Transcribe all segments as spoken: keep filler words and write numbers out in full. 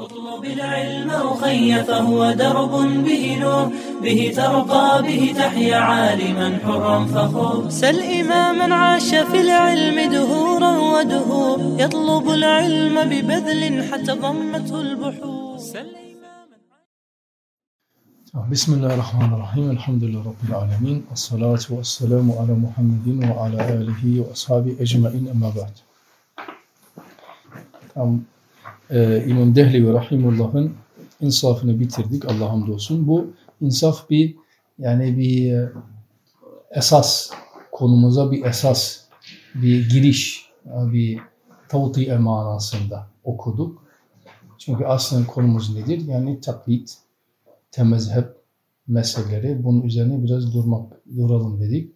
اطلب العلم أخي فهو درب به نور به ترقى به تحيا عالما حرا فخور سل إماما عاش في العلم دهورا ودهور يطلب العلم ببذل حتى ضمته البحور سل Bismillahirrahmanirrahim. Elhamdülillahi Rabbil alemin. Esselatu vesselamu ala Muhammedin ve ala alihi ve ashabi ecmain emma ba'd. Tamam. Ee, İmam Dehlevi Rahimullah'ın insafını bitirdik. Allah'a hamdolsun. Bu insaf bir yani bir esas, konumuza bir esas, bir giriş, bir tavtiye manasında okuduk. Çünkü aslında konumuz nedir? Yani taklit, temezhep meseleleri. Bunun üzerine biraz durmak, duralım dedik.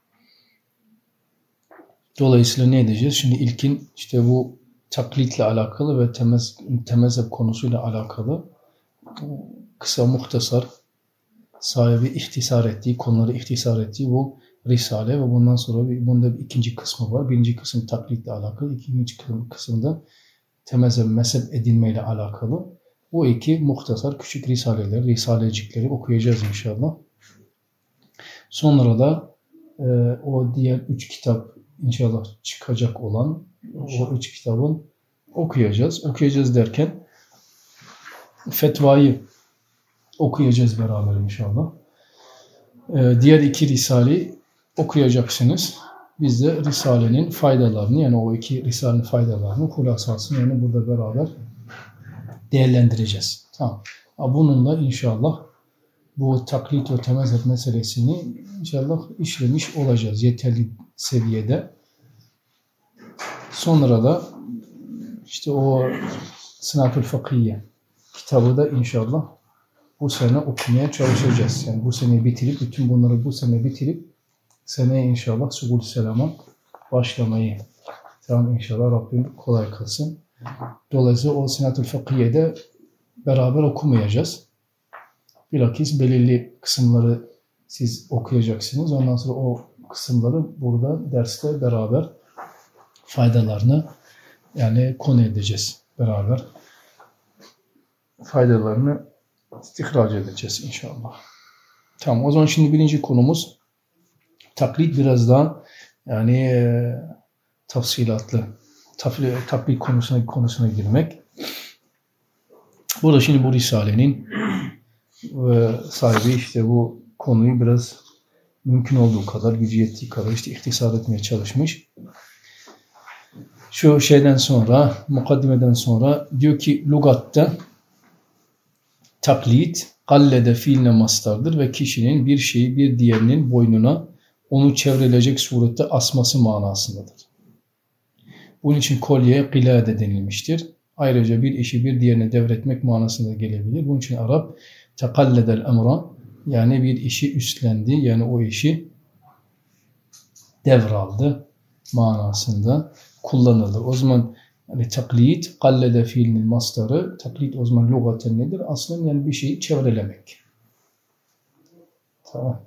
Dolayısıyla ne edeceğiz? Şimdi ilkin işte bu taklitle alakalı ve temez, temezhep konusuyla alakalı kısa muhtasar sahibi ihtisar ettiği, konuları ihtisar ettiği bu risale ve bundan sonra bir, bunda bir ikinci kısmı var. Birinci kısım taklitle alakalı, ikinci kısımda temezhep, mezhep edinmeyle alakalı. Bu iki muhtasar küçük risaleler, risalecikleri okuyacağız inşallah. Sonra da e, o diğer üç kitap inşallah çıkacak olan o üç kitabın okuyacağız. Okuyacağız derken fetvayı okuyacağız beraber inşallah. E, diğer iki risaleyi okuyacaksınız. Biz de risalenin faydalarını yani o iki risalenin faydalarını kulasasını yani burada beraber değerlendireceğiz. Tamam. Bununla inşallah bu taklit ve temezhep meselesini inşallah işlemiş olacağız yeterli seviyede. Sonra da işte o Sınatul Fakihye kitabı da inşallah bu sene okumaya çalışacağız. Yani bu sene bitirip, bütün bunları bu sene bitirip seneye inşallah Subul Selam'a başlamayı tamam inşallah Rabbim kolay kılsın. Dolayısıyla o Sınatul Fakihye'de beraber okumayacağız. Bilakis belirli kısımları siz okuyacaksınız. Ondan sonra o kısımları burada derste beraber faydalarını yani konu edeceğiz. Beraber faydalarını istihraç edeceğiz inşallah. Tamam o zaman şimdi birinci konumuz taklit biraz daha yani e, tafsilatlı. Taklit konusuna, konusuna girmek. Burada şimdi bu Risale'nin e, sahibi işte bu konuyu biraz mümkün olduğu kadar, gücü yettiği kadar işte ihtisar etmeye çalışmış. Şu şeyden sonra, mukaddimeden sonra diyor ki lugatta taklit, kallede fiiline mastardır ve kişinin bir şeyi bir diğerinin boynuna onu çevrilecek surette asması manasındadır. Bunun için kolyeye gılade denilmiştir. Ayrıca bir işi bir diğerine devretmek manasında gelebilir. Bunun için Arap tekalledel emra yani bir işi üstlendi yani o işi devraldı manasında kullanılır. O zaman hani taklit, kallede fiilinin mastarı, taklit o zaman lugaten nedir? Aslında yani bir şeyi çevrelemek. Tamam.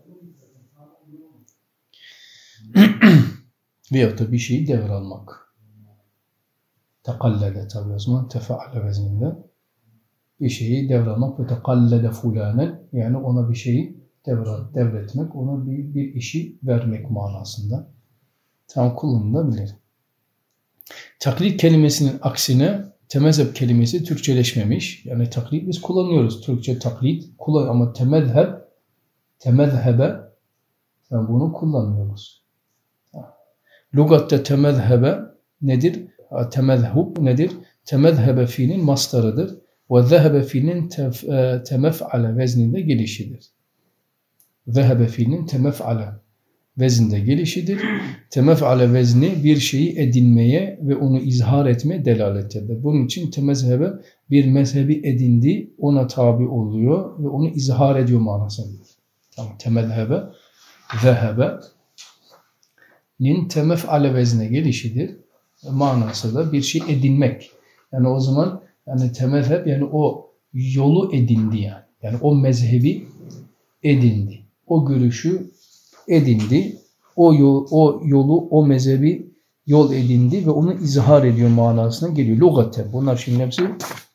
Veyahut da bir şeyi devralmak. Tekallede tabi o zaman tefeale vezninde bir şeyi devralmak ve tekallede fulanen yani ona bir şeyi devra, devretmek, ona bir, bir işi vermek manasında tam kullanılabilir. Taklit kelimesinin aksine temezhep kelimesi Türkçeleşmemiş. Yani taklit biz kullanıyoruz. Türkçe taklit kullan ama temezhep temezhebe yani bunu kullanmıyoruz. Lugatta temezhebe nedir? Temezhub nedir? Temezhebe fiilin mastarıdır. Ve zehebe fiilin temef'ale vezninde gelişidir. Zehebe fiilin temef'ale vezinde gelişidir. Temef'ale vezni bir şeyi edinmeye ve onu izhar etmeye delalettedir. Bunun için temezhebe bir mezhebi edindi, ona tabi oluyor ve onu izhar ediyor manasındadır. Tamam. Temezhebe, zehebe nin temef'ale vezne gelişidir. Manası da bir şey edinmek. Yani o zaman yani temezhep yani o yolu edindi yani. Yani o mezhebi edindi. O görüşü edindi. O yol, o yolu, o mezhebi yol edindi ve onu izhar ediyor manasına geliyor. Lugaten. Bunlar şimdi hepsi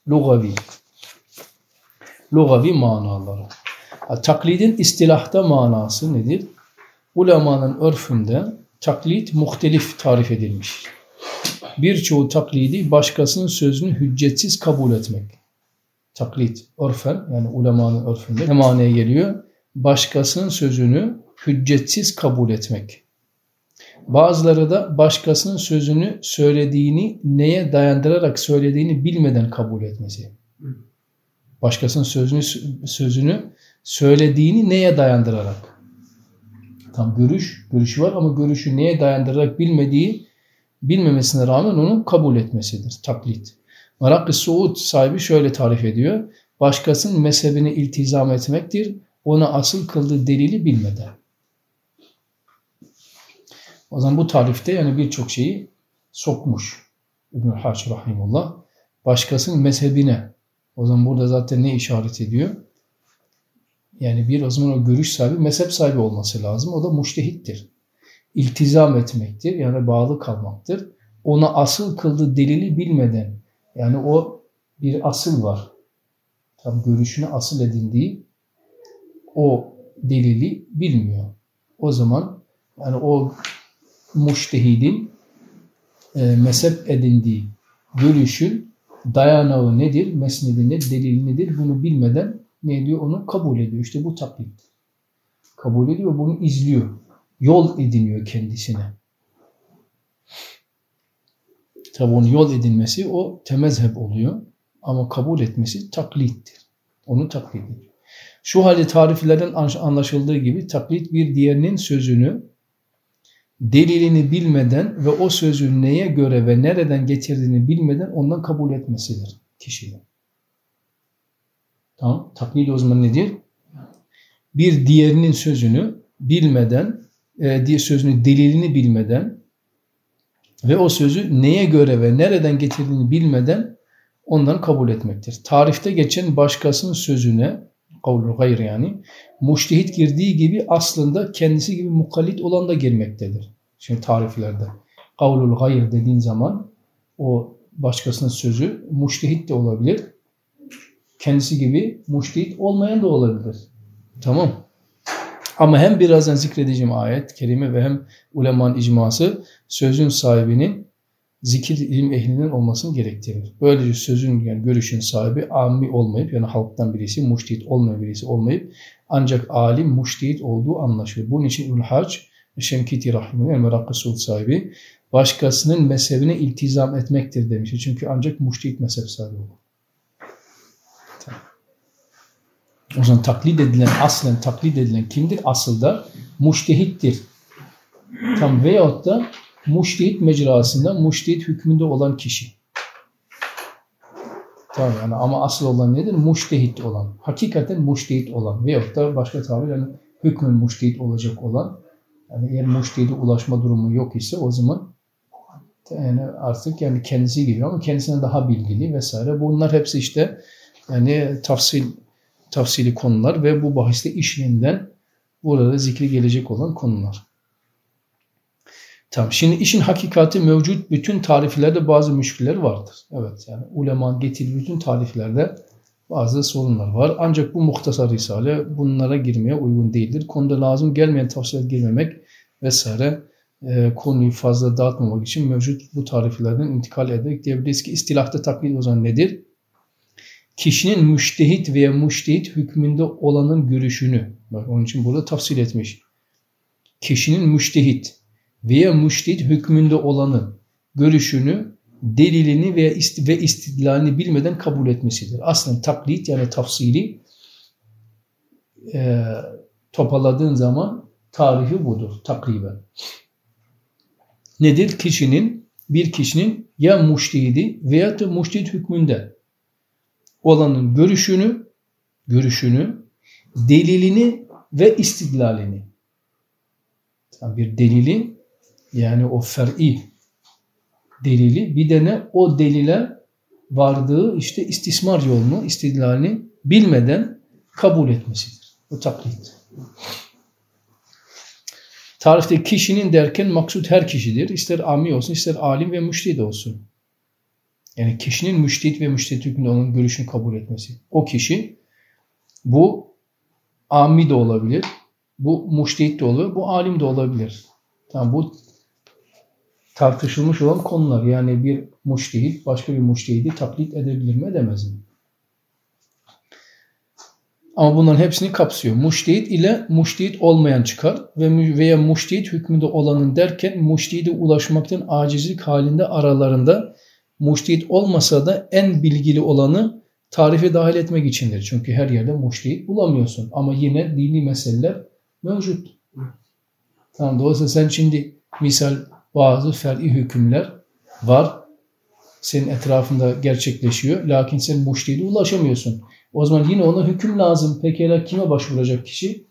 lugavi. Lugavi manaları. Taklidin istilahta manası nedir? Ulemanın örfünde taklit muhtelif tarif edilmiş. Birçoğu taklidi başkasının sözünü hüccetsiz kabul etmek. Taklit, örfen yani ulemanın örfünde ne manaya geliyor? Başkasının sözünü hüccetsiz kabul etmek. Bazıları da başkasının sözünü söylediğini neye dayandırarak söylediğini bilmeden kabul etmesi. Başkasının sözünü sözünü söylediğini neye dayandırarak. Tam görüş, görüşü var ama görüşü neye dayandırarak bilmediği, bilmemesine rağmen onu kabul etmesidir. Taklit. Merak-ı Suud sahibi şöyle tarif ediyor. Başkasının mezhebine iltizam etmektir. Ona asıl kıldığı delili bilmeden. O zaman bu tarifte yani birçok şeyi sokmuş. İbnül Haç rahimullah. Başkasının mezhebine. O zaman burada zaten ne işaret ediyor? Yani bir o zaman o görüş sahibi, mezhep sahibi olması lazım. O da mujtehittir. İltizam etmektir. Yani bağlı kalmaktır. Ona asıl kıldığı delili bilmeden. Yani o bir asıl var. Tam görüşünü asıl edindiği o delili bilmiyor. O zaman yani o mujtehidin e, mezhep edindiği görüşün dayanağı nedir, mesnedi nedir, delili nedir bunu bilmeden ne diyor? Onu kabul ediyor. İşte bu taklit. Kabul ediyor, bunu izliyor. Yol ediniyor kendisine. Tabi onun yol edinmesi o temezheb oluyor. Ama kabul etmesi taklittir. Onu taklit ediyor. Şu halde tariflerden anlaşıldığı gibi taklit bir diğerinin sözünü delilini bilmeden ve o sözü neye göre ve nereden getirdiğini bilmeden ondan kabul etmesidir kişinin. Tamam. Taklit o zaman nedir? Bir diğerinin sözünü bilmeden, e, diye sözünü delilini bilmeden ve o sözü neye göre ve nereden getirdiğini bilmeden ondan kabul etmektir. Tarifte geçen başkasının sözüne, kavlu gayr yani, mujtehit girdiği gibi aslında kendisi gibi mukallit olan da girmektedir. Şimdi tariflerde. Kavlul gayr dediğin zaman o başkasının sözü mujtehit de olabilir. Kendisi gibi mujtehit olmayan da olabilir. Tamam. Ama hem birazdan zikredeceğim ayet, kerime ve hem ulemanın icması sözün sahibinin zikir ilim ehlinin olmasını gerektirir. Böylece sözün yani görüşün sahibi ammi olmayıp yani halktan birisi, mujtehit olmayan birisi olmayıp ancak alim mujtehit olduğu anlaşılır. Bunun için Ül Hac Şemkiti rahimehullah yani Merak-ı Suud sahibi başkasının mezhebine iltizam etmektir demiştir. Çünkü ancak mujtehit mezhep sahibi olur. O zaman taklit edilen, aslen taklit edilen kimdir? Asılda mujtehittir. Tam veyahut da mujtehit mecrasında mujtehit hükmünde olan kişi. Tamam yani ama asıl olan nedir? Mujtehit olan. Hakikaten mujtehit olan veyahut da başka tabir yani hükmün mujtehit olacak olan. Yani eğer mujtehide ulaşma durumu yok ise o zaman yani artık yani kendisi geliyor ama kendisine daha bilgili vesaire. Bunlar hepsi işte yani tafsil tafsili konular ve bu bahiste işlerinden burada zikri gelecek olan konular. Tamam. Şimdi işin hakikati mevcut bütün tariflerde bazı müşkiller vardır. Evet yani ulema getirdiği bütün tariflerde bazı sorunlar var. Ancak bu muhtasar risale bunlara girmeye uygun değildir. Konuda lazım gelmeyen tavsiyeler girmemek vesaire e, konuyu fazla dağıtmamak için mevcut bu tariflerden intikal ederek diyebiliriz ki istilahta taklit o zaman nedir? Kişinin müştehit veya müştehit hükmünde olanın görüşünü, bak onun için burada tafsil etmiş. Kişinin müştehit veya müştehit hükmünde olanın görüşünü, delilini veya ist- ve istidlalini bilmeden kabul etmesidir. Aslında taklit yani tafsili e, toparladığın zaman tarifi budur takriben. Nedir? Kişinin, bir kişinin ya müştehidi veya da müştehit hükmünde olanın görüşünü, görüşünü, delilini ve istidlalini. Yani bir delili yani o fer'i delili bir de ne o delile vardığı işte istismar yolunu, istidlalini bilmeden kabul etmesidir. Bu taklit. Tarifte kişinin derken maksut her kişidir. İster ami olsun, ister alim ve müştehid olsun. Yani kişinin müştehit ve müştehit hükmünde onun görüşünü kabul etmesi. O kişi bu ammi de olabilir, bu müştehit de olabilir, bu alim de olabilir. Tamam, bu tartışılmış olan konular. Yani bir müştehit başka bir müştehidi taklit edebilir mi, edemez mi? Ama bunların hepsini kapsıyor. Müştehit ile müştehit olmayan çıkar ve veya müştehit hükmünde olanın derken müştehide ulaşmaktan acizlik halinde aralarında müştehit olmasa da en bilgili olanı tarife dahil etmek içindir. Çünkü her yerde müştehit bulamıyorsun. Ama yine dini meseleler mevcut. Tamam, dolayısıyla sen şimdi misal bazı fer'i hükümler var. Senin etrafında gerçekleşiyor. Lakin sen müştehide ulaşamıyorsun. O zaman yine ona hüküm lazım. Pekala kime başvuracak kişi?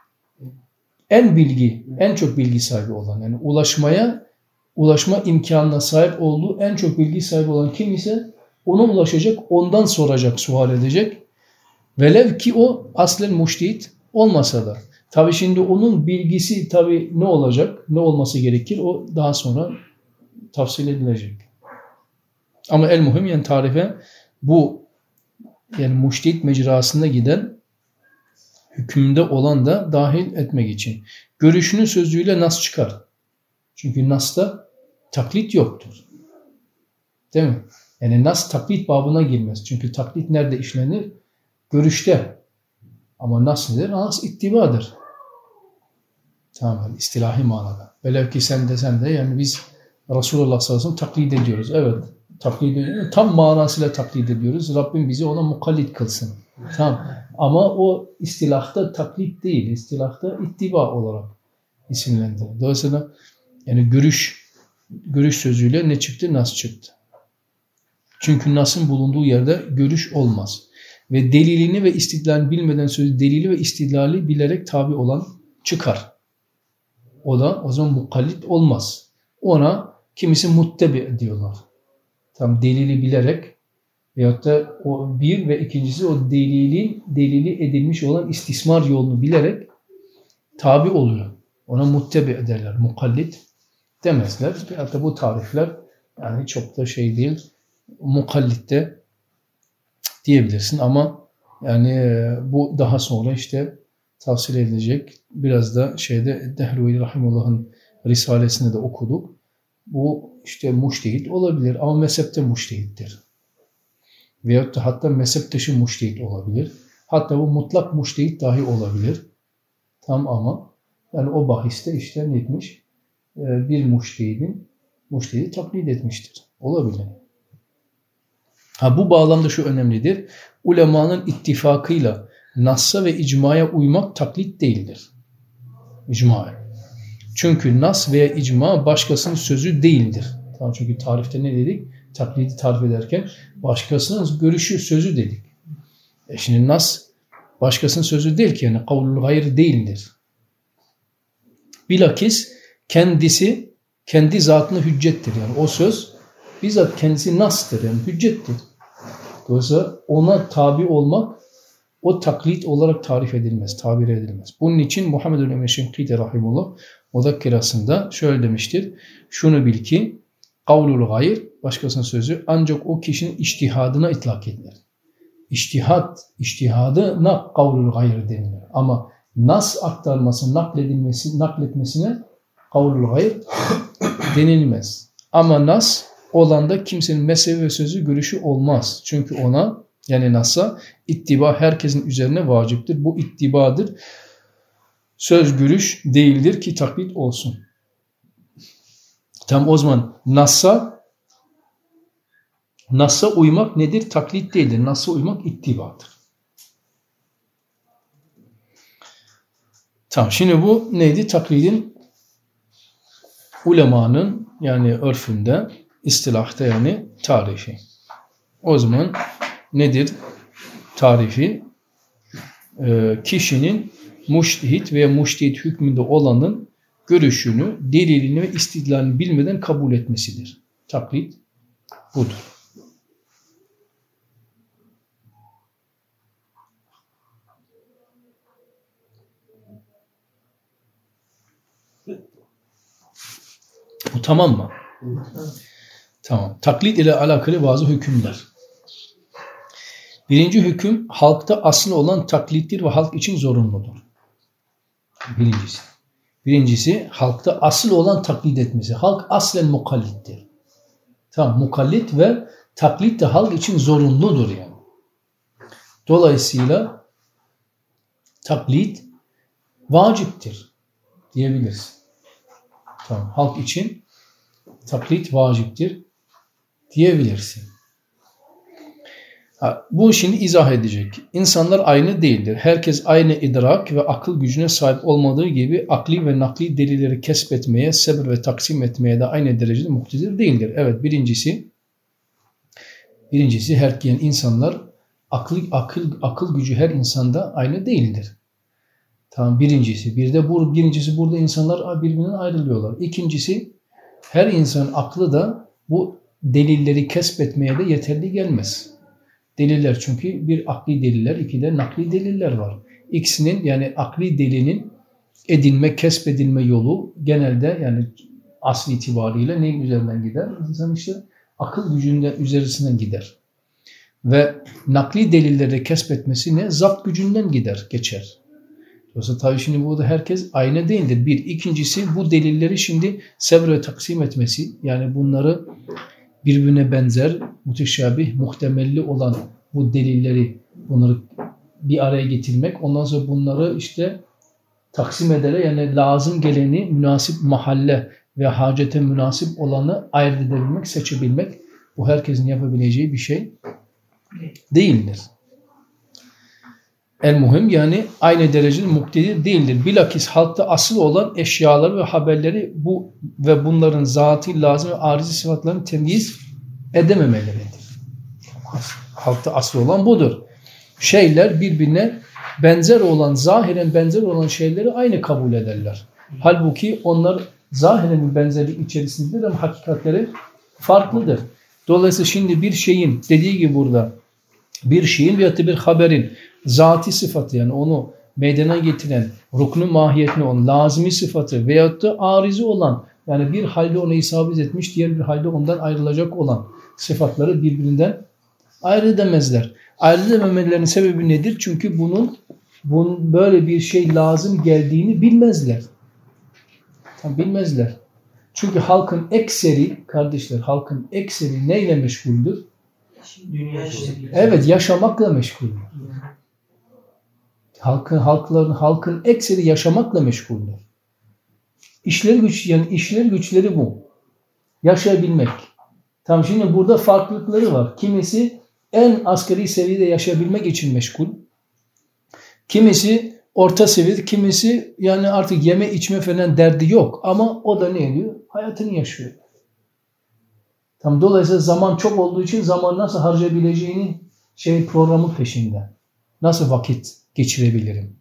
En bilgi, en çok bilgi sahibi olan. Yani ulaşmaya, ulaşma imkanına sahip olduğu en çok bilgi sahibi olan kim ise ona ulaşacak, ondan soracak, sual edecek. Velev ki o aslen müştehit olmasa da. Tabi şimdi onun bilgisi tabi ne olacak, ne olması gerekir o daha sonra tavsiye edilecek. Ama el muhim yani tarife bu yani müştehit mecrasında giden hükümde olan da dahil etmek için. Görüşünün sözüyle nas çıkar. Çünkü nas'ta taklit yoktur. Değil mi? Yani nas taklit babına girmez. Çünkü taklit nerede işlenir? Görüşte. Ama nas nedir? Nas ittibadır. Tamam, istilahi manada. Velev ki sen de sen de yani biz Resulullah sallallahu aleyhi ve sellem taklit ediyoruz. Evet. Taklit ediyoruz. Tam manasıyla taklit ediyoruz. Rabbim bizi ona mukallit kılsın. Tamam. Ama o istilahta taklit değil. İstilahta ittiba olarak isimlendirilir. Dolayısıyla yani görüş görüş sözüyle ne çıktı? Nas çıktı. Çünkü nas'ın bulunduğu yerde görüş olmaz. Ve delilini ve istidlalini bilmeden sözü delili ve istidlali bilerek tabi olan çıkar. O da o zaman mukallit olmaz. Ona kimisi muttebi diyorlar. Tam delili bilerek veyahut da o bir ve ikincisi o delilin delili edilmiş olan istismar yolunu bilerek tabi oluyor. Ona muttebi ederler. Mukallit demezler. Hatta bu tarifler yani çok da şey değil. Mukallit de diyebilirsin ama yani bu daha sonra işte tavsiye edilecek. Biraz da şeyde Dehlevi Rahimullah'ın Risalesini de okuduk. Bu işte müştehit olabilir ama mezhepte müştehittir. Veyahut da hatta mezhep dışı müştehit olabilir. Hatta bu mutlak müştehit dahi olabilir. Tam ama yani o bahiste işte ne etmiş? Bir müştehidin müştehidi taklit etmiştir. Olabilir. Ha, bu bağlamda şu önemlidir. Ulemanın ittifakıyla Nas'a ve icmaya uymak taklit değildir. İcmaya. Çünkü nas veya icma başkasının sözü değildir. Tamam, çünkü tarifte ne dedik? Taklidi tarif ederken başkasının görüşü, sözü dedik. E şimdi nas başkasının sözü değil ki yani kavlul gayr değildir. Bilakis kendisi kendi zatına hüccettir. Yani o söz bizzat kendisi nas'tır yani hüccettir. Dolayısıyla ona tabi olmak o taklit olarak tarif edilmez, tabir edilmez. Bunun için Muhammed Emin Şenkiti Rahimullah Muzakkirasında şöyle demiştir. Şunu bil ki kavlul gayr başkasının sözü ancak o kişinin içtihadına itlak edilir. İçtihad, içtihadına kavlul gayr denilir. Ama nas aktarması, nakledilmesi, nakletmesine kavlul gayr denilmez. Ama nas olanda kimsenin mezhebi ve sözü görüşü olmaz. Çünkü ona yani nas'a ittiba herkesin üzerine vaciptir. Bu ittibadır. Söz görüş değildir ki taklit olsun. Tam o zaman nas'a nas'a uymak nedir? Taklit değildir. Nas'a uymak ittibadır. Tamam, şimdi bu neydi? Taklidin ulemanın yani örfünde, istilahta yani tarifi. O zaman nedir? Tarifi e, kişinin müştehit veya müştehit hükmünde olanın görüşünü, delilini ve istidlalini bilmeden kabul etmesidir. Taklit budur. Bu tamam mı? Tamam. Taklit ile alakalı bazı hükümler. Birinci hüküm halkta asıl olan taklittir ve halk için zorunludur. Birincisi. Birincisi halkta asıl olan taklit etmesi. Halk aslen mukallittir. Tamam, mukallit ve taklit de halk için zorunludur yani. Dolayısıyla taklit vaciptir diyebiliriz. Tamam, halk için taklit vaciptir diyebilirsin. Ha, bu şimdi izah edecek. İnsanlar aynı değildir. Herkes aynı idrak ve akıl gücüne sahip olmadığı gibi akli ve nakli delilleri kesbetmeye, sabır ve taksim etmeye de aynı derecede muktedir değildir. Evet, birincisi birincisi her yani insanlar akıl akıl akıl gücü her insanda aynı değildir. Tamam, birincisi. Bir de bu birincisi burada insanlar birbirinden ayrılıyorlar. İkincisi her insanın aklı da bu delilleri kesbetmeye de yeterli gelmez. Deliller çünkü bir akli deliller, iki de nakli deliller var. İkisinin yani akli delinin edinme, kesbedilme yolu genelde yani asli itibariyle neyin üzerinden gider? İnsan işte akıl gücünden üzerisinden gider. Ve nakli delilleri kesbetmesi ne? Zapt gücünden gider, geçer. Dolayısıyla tabii şimdi burada herkes aynı değildir. Bir. İkincisi bu delilleri şimdi sevr ve taksim etmesi, yani bunları birbirine benzer, müteşabih, muhtemelli olan bu delilleri bunları bir araya getirmek, ondan sonra bunları işte taksim ederek yani lazım geleni münasip mahalle ve hacete münasip olanı ayırt edebilmek, seçebilmek bu herkesin yapabileceği bir şey değildir. El muhim yani aynı derecede muktedir değildir. Bilakis halkta asıl olan eşyaları ve haberleri bu ve bunların zatî, lazım ve arizi sıfatlarını temyiz edememeleridir. Halkta asıl olan budur. Şeyler birbirine benzer olan, zahiren benzer olan şeyleri aynı kabul ederler. Halbuki onlar zahiren benzerlik içerisindedir ama hakikatleri farklıdır. Dolayısıyla şimdi bir şeyin dediği gibi burada bir şeyin veyahut da bir haberin zati sıfatı yani onu meydana getiren, ruknu mahiyetine olan lazimi sıfatı veyahut da arizi olan yani bir halde ona isabet etmiş, diğer bir halde ondan ayrılacak olan sıfatları birbirinden ayrı edemezler. Ayrı edememelerinin sebebi nedir? Çünkü bunun, bunun böyle bir şey lazım geldiğini bilmezler. Tam bilmezler. Çünkü halkın ekseri, kardeşler halkın ekseri neyle meşguldür? Dünya Evet, yaşamakla meşguldür. Halkın halkların halkın ekseri yaşamakla meşguldür. İşleri güç yani işleri güçleri bu. Yaşayabilmek. Tam şimdi burada farklılıkları var. Kimisi en asgari seviyede yaşayabilmek için meşgul. Kimisi orta seviyede, kimisi yani artık yeme içme falan derdi yok ama o da ne ediyor? Hayatını yaşıyor. Tam dolayısıyla zaman çok olduğu için zaman nasıl harcayabileceğini şey programı peşinde. Nasıl vakit geçirebilirim?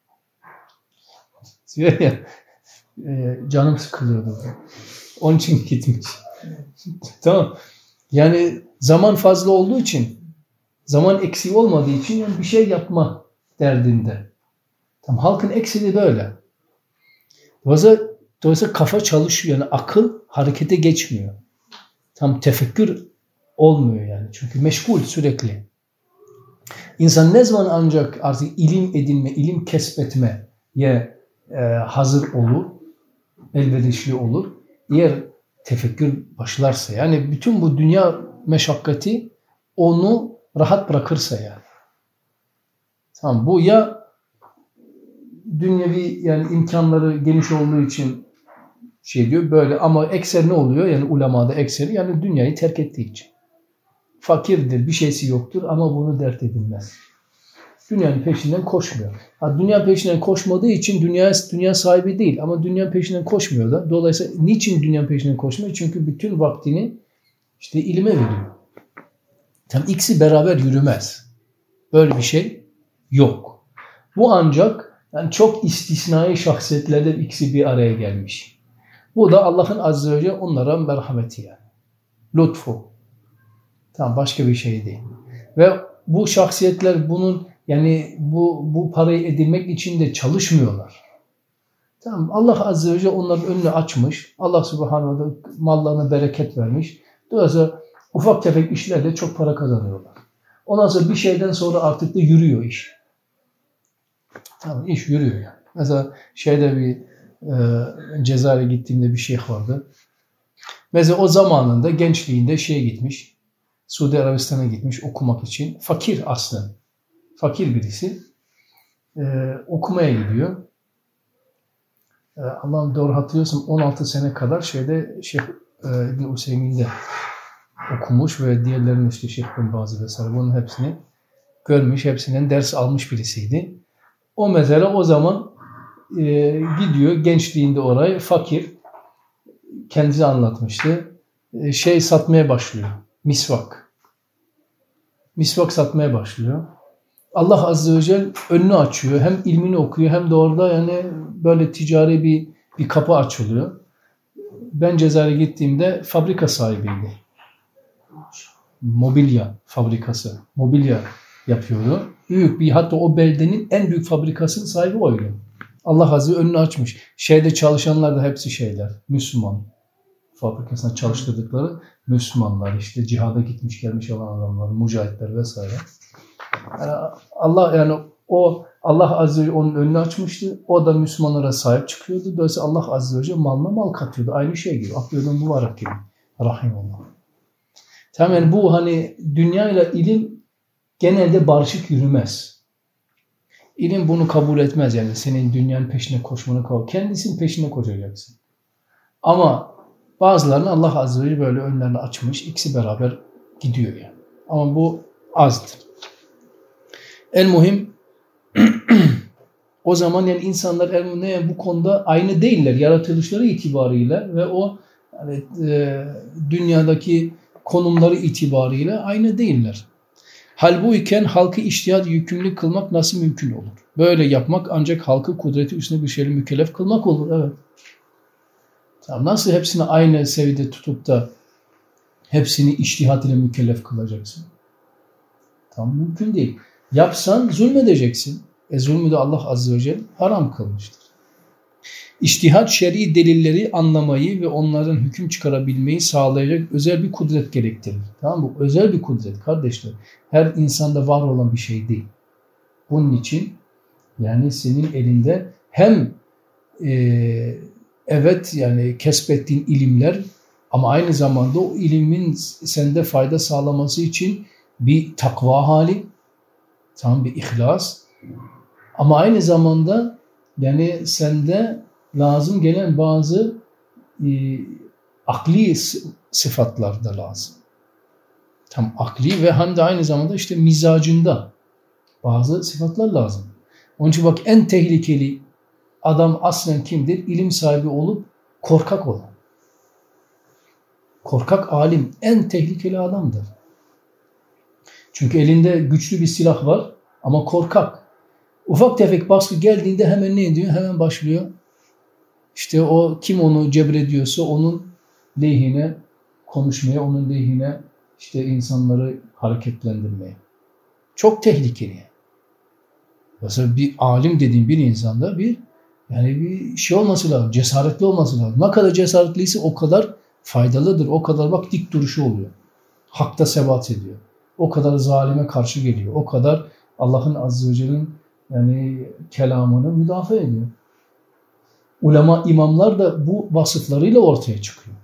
Diyor ya, e, canım sıkılıyordu. Onun için gitmiş. Tamam. Yani zaman fazla olduğu için, zaman eksiği olmadığı için yani bir şey yapma derdinde. Tam halkın eksiği böyle. Dolayısıyla, dolayısıyla kafa çalışıyor. Yani akıl harekete geçmiyor. Tam tefekkür olmuyor yani. Çünkü meşgul sürekli. İnsan ne zaman ancak artık ilim edinme, ilim kesbetmeye e, hazır olur, elverişli olur. Eğer tefekkür başlarsa yani bütün bu dünya meşakkati onu rahat bırakırsa yani. Tamam, bu ya dünyevi yani imkanları geniş olduğu için şey diyor böyle ama ekser ne oluyor? Yani ulemada ekseri yani dünyayı terk ettiği için. Fakirdir, bir şeysi yoktur ama bunu dert edilmez. Dünyanın peşinden koşmuyor. Ha, dünya peşinden koşmadığı için dünya, dünya sahibi değil ama dünyanın peşinden koşmuyor da. Dolayısıyla niçin dünyanın peşinden koşmuyor? Çünkü bütün vaktini işte ilime veriyor. Tam ikisi beraber yürümez. Böyle bir şey yok. Bu ancak yani çok istisnai şahsiyetlerde ikisi bir araya gelmiş. Bu da Allah'ın azze ve celle onlara merhameti yani. Lütfu. Tamam, başka bir şey değil. Ve bu şahsiyetler bunun yani bu bu parayı edinmek için de çalışmıyorlar. Tamam, Allah azze ve celle onların önünü açmış. Allah subhanahu ve teala mallarına bereket vermiş. Dolayısıyla ufak tefek işlerle çok para kazanıyorlar. Ondan sonra bir şeyden sonra artık da yürüyor iş. Tamam, iş yürüyor yani. Mesela şeyde bir e, Cezayir'e gittiğimde bir şeyh vardı. Mesela o zamanında gençliğinde şeye gitmiş. Suudi Arabistan'a gitmiş okumak için. Fakir aslında. Fakir birisi. E, okumaya gidiyor. E, Allah'ım doğru hatırlıyorsam on altı sene kadar şeyde Şeyh e, İbn Üseymin'de okumuş ve diğerlerinin işte Şeyh bin Bazı vesaire bunun hepsini görmüş, hepsinden ders almış birisiydi. O mesela o zaman e, gidiyor gençliğinde oraya fakir, kendisi anlatmıştı. E, şey satmaya başlıyor, misvak. Misvak satmaya başlıyor. Allah Azze ve Celle önünü açıyor. Hem ilmini okuyor hem de orada yani böyle ticari bir bir kapı açılıyor. Ben Cezayir'e gittiğimde fabrika sahibiydi. Mobilya fabrikası. Mobilya yapıyordu. Büyük bir, hatta o beldenin en büyük fabrikasının sahibi oydu. Allah Azze önünü açmış. Şeyde çalışanlar da hepsi şeyler. Müslüman. Fabrikasında çalıştırdıkları Müslümanlar. İşte cihada gitmiş gelmiş olan adamlar, mücahitler vesaire. Yani Allah yani o Allah Azze ve Celle onun önünü açmıştı. O da Müslümanlara sahip çıkıyordu. Dolayısıyla Allah Azze ve Celle malına mal katıyordu. Aynı şey gibi. Aklıyordun mübarek gibi. Rahimullah. Tamam, yani bu hani dünyayla ilim genelde barışık yürümez. İlim bunu kabul etmez yani senin dünyanın peşine koşmanı kabul. Kendisinin peşine koşacaksın. Ama bazılarını Allah Azze ve Celle böyle önlerini açmış. İkisi beraber gidiyor yani. Ama bu azdır. En mühim o zaman yani insanlar yani bu konuda aynı değiller. Yaratılışları itibariyle ve o yani, e, dünyadaki konumları itibariyle aynı değiller. Halbuyken halkı içtihat yükümlü kılmak nasıl mümkün olur? Böyle yapmak ancak halkı kudreti üstüne bir şeyle mükellef kılmak olur. Evet. Tamam, nasıl hepsini aynı seviyede tutup da hepsini içtihat ile mükellef kılacaksın? Tamam, mümkün değil. Yapsan zulmedeceksin. E zulmü de Allah Azze ve Celle haram kılmıştır. İçtihat şer'i delilleri anlamayı ve onların hüküm çıkarabilmeyi sağlayacak özel bir kudret gerektirir. Tamam mı? Bu özel bir kudret kardeşler. Her insanda var olan bir şey değil. Bunun için yani senin elinde hem e, evet yani kesbettiğin ilimler ama aynı zamanda o ilimin sende fayda sağlaması için bir takva hali, tam bir ihlas ama aynı zamanda yani sende lazım gelen bazı e, akli sıfatlar da lazım. Tam akli ve hem de aynı zamanda işte mizacında bazı sıfatlar lazım. Onun için bak en tehlikeli adam aslen kimdir? İlim sahibi olup korkak olan. Korkak alim en tehlikeli adamdır. Çünkü elinde güçlü bir silah var ama korkak. Ufak tefek baskı geldiğinde hemen ne ediyor? Hemen başlıyor. İşte o kim onu cebrediyorsa onun lehine konuşmaya, onun lehine işte insanları hareketlendirmeye. Çok tehlikeli. Mesela bir alim dediğim bir insanda bir yani bir şey olması lazım, cesaretli olması lazım. Ne kadar cesaretliyse o kadar faydalıdır. O kadar bak dik duruşu oluyor. Hakta sebat ediyor. O kadar zalime karşı geliyor. O kadar Allah'ın Azze ve Celle'nin yani kelamını müdafaa ediyor. Ulema, imamlar da bu vasıflarıyla ortaya çıkıyor.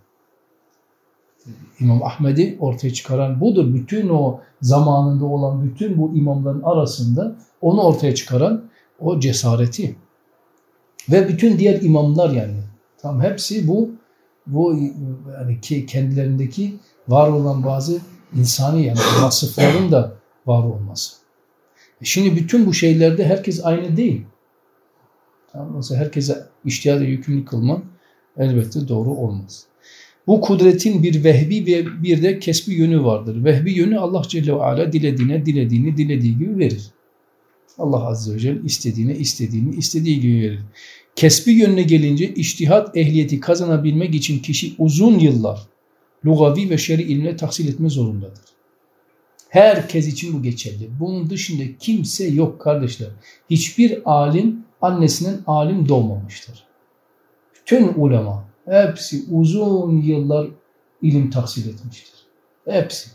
İmam Ahmed'i ortaya çıkaran budur. Bütün o zamanında olan bütün bu imamların arasında onu ortaya çıkaran o cesareti. Ve bütün diğer imamlar yani. Tam hepsi bu bu yani ki kendilerindeki var olan bazı insani yani vasıfların da var olması. Şimdi bütün bu şeylerde herkes aynı değil. Tamam, mesela herkese içtihada yükümlü kılman elbette doğru olmaz. Bu kudretin bir vehbi ve bir de kesbi yönü vardır. Vehbi yönü Allah Celle ve Ala dilediğine dilediğini dilediği gibi verir. Allah Azze ve Celle istediğine istediğini istediği gibi verir. Kesbi yönüne gelince içtihat ehliyeti kazanabilmek için kişi uzun yıllar lugavi ve şer'i ilmine tahsil etme zorundadır. Herkes için bu geçerli. Bunun dışında kimse yok kardeşler. Hiçbir alim annesinden alim doğmamıştır. Bütün ulema hepsi uzun yıllar ilim tahsil etmiştir. Hepsi.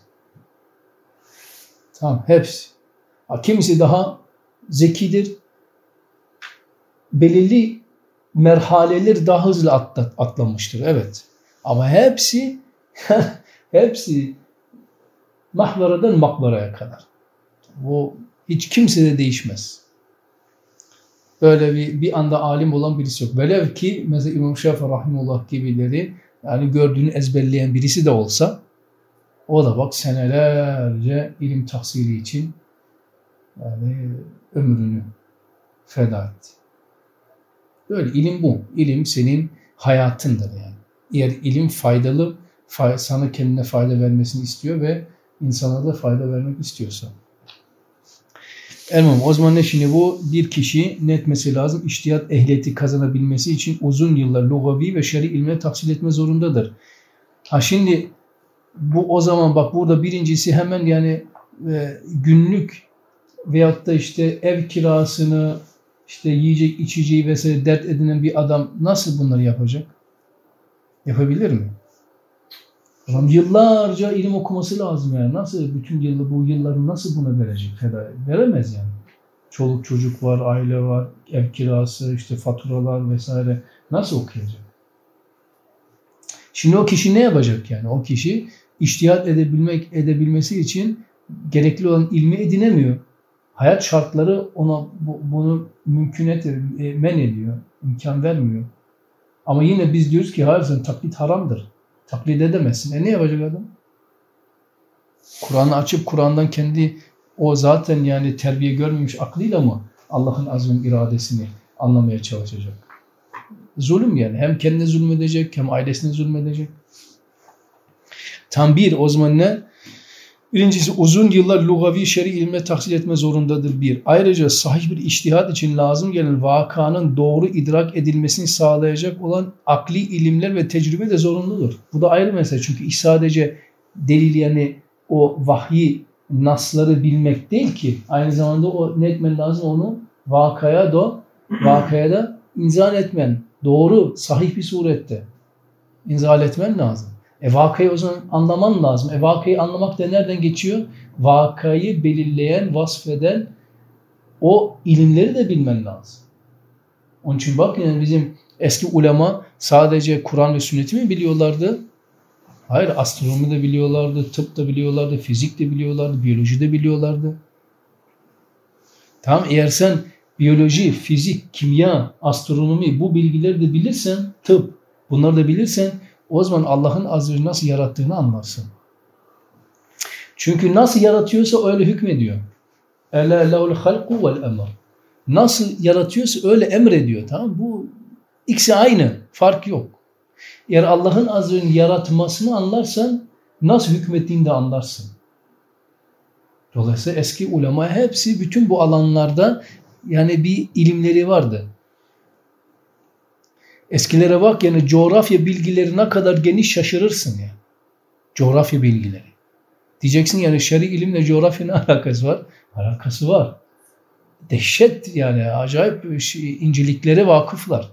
Tamam, hepsi. Ha, kimisi daha zekidir. Belirli merhaleler daha hızlı atlat, atlamıştır. Evet. Ama hepsi hepsi mahveradan makbaraya kadar. Bu hiç kimse de değişmez. Böyle bir, bir anda alim olan birisi yok. Velev ki mesela İmam Şafii rahimullah gibileri, yani gördüğünü ezberleyen birisi de olsa, o da bak senelerce ilim tahsili için yani ömrünü feda etti. Böyle ilim bu. İlim senin hayatındır yani. Eğer ilim faydalı, sana kendine fayda vermesini istiyor ve insana da fayda vermek istiyorsa. Elmam, o zaman ne şimdi bu? Bir kişi ne etmesi lazım? İçtihat ehliyeti kazanabilmesi için uzun yıllar lugavi ve şer'i ilme tahsil etme zorundadır. Ha şimdi bu o zaman bak burada birincisi hemen yani e, günlük veyahut da işte ev kirasını, işte yiyecek içeceği vesaire dert edinen bir adam nasıl bunları yapacak? Yapabilir mi? Adam yıllarca ilim okuması lazım yani. Nasıl bütün yıllı bu yılları nasıl buna verecek? Veremez yani. Çoluk çocuk var, aile var, ev kirası, işte faturalar vesaire. Nasıl okuyacak? Şimdi o kişi ne yapacak yani? O kişi içtihat edebilmek edebilmesi için gerekli olan ilmi edinemiyor. Hayat şartları ona bu, bunu mümkün et, men ediyor, imkan vermiyor. Ama yine biz diyoruz ki hayır sen taklit haramdır. Taklit edemezsin. E ne yapacak adam? Kur'an'ı açıp Kur'an'dan kendi o zaten yani terbiye görmemiş aklıyla mı Allah'ın azim iradesini anlamaya çalışacak? Zulüm yani. Hem kendine zulmedecek hem ailesine zulmedecek. Tam bir o zaman ne? Birincisi uzun yıllar lugavi şer'i ilme tahsil etme zorundadır bir. Ayrıca sahih bir içtihat için lazım gelen vakanın doğru idrak edilmesini sağlayacak olan akli ilimler ve tecrübe de zorunludur. Bu da ayrı mesele çünkü iş sadece delil yani o vahyi nasları bilmek değil ki. Aynı zamanda o ne etmen lazım onu vakaya da vakaya da inzal etmen. Doğru sahih bir surette inzal etmen lazım. E vakayı o zaman anlaman lazım. E vakayı anlamak da nereden geçiyor? Vakayı belirleyen, vasfeden o ilimleri de bilmen lazım. Onun için bak yani bizim eski ulema sadece Kur'an ve sünneti mi biliyorlardı? Hayır, astronomi de biliyorlardı, tıp da biliyorlardı, fizik de biliyorlardı, biyoloji de biliyorlardı. Tamam, eğer sen biyoloji, fizik, kimya, astronomi bu bilgileri de bilirsen, tıp bunları da bilirsen o zaman Allah'ın azze ve celle nasıl yarattığını anlarsın. Çünkü nasıl yaratıyorsa öyle hükmediyor. Ela lehul halku vel emr. Nasıl yaratıyorsa öyle emrediyor. Tamam? Bu ikisi aynı. Fark yok. Eğer Allah'ın azze ve celle yaratmasını anlarsan nasıl hükmettiğini de anlarsın. Dolayısıyla eski ulema hepsi bütün bu alanlarda yani bir ilimleri vardı. Eskilere bak yani coğrafya bilgileri ne kadar geniş şaşırırsın ya. Coğrafya bilgileri. Diyeceksin yani şer'i ilimle coğrafya ne alakası var? Alakası var. Dehşet yani acayip incelikleri vakıflar.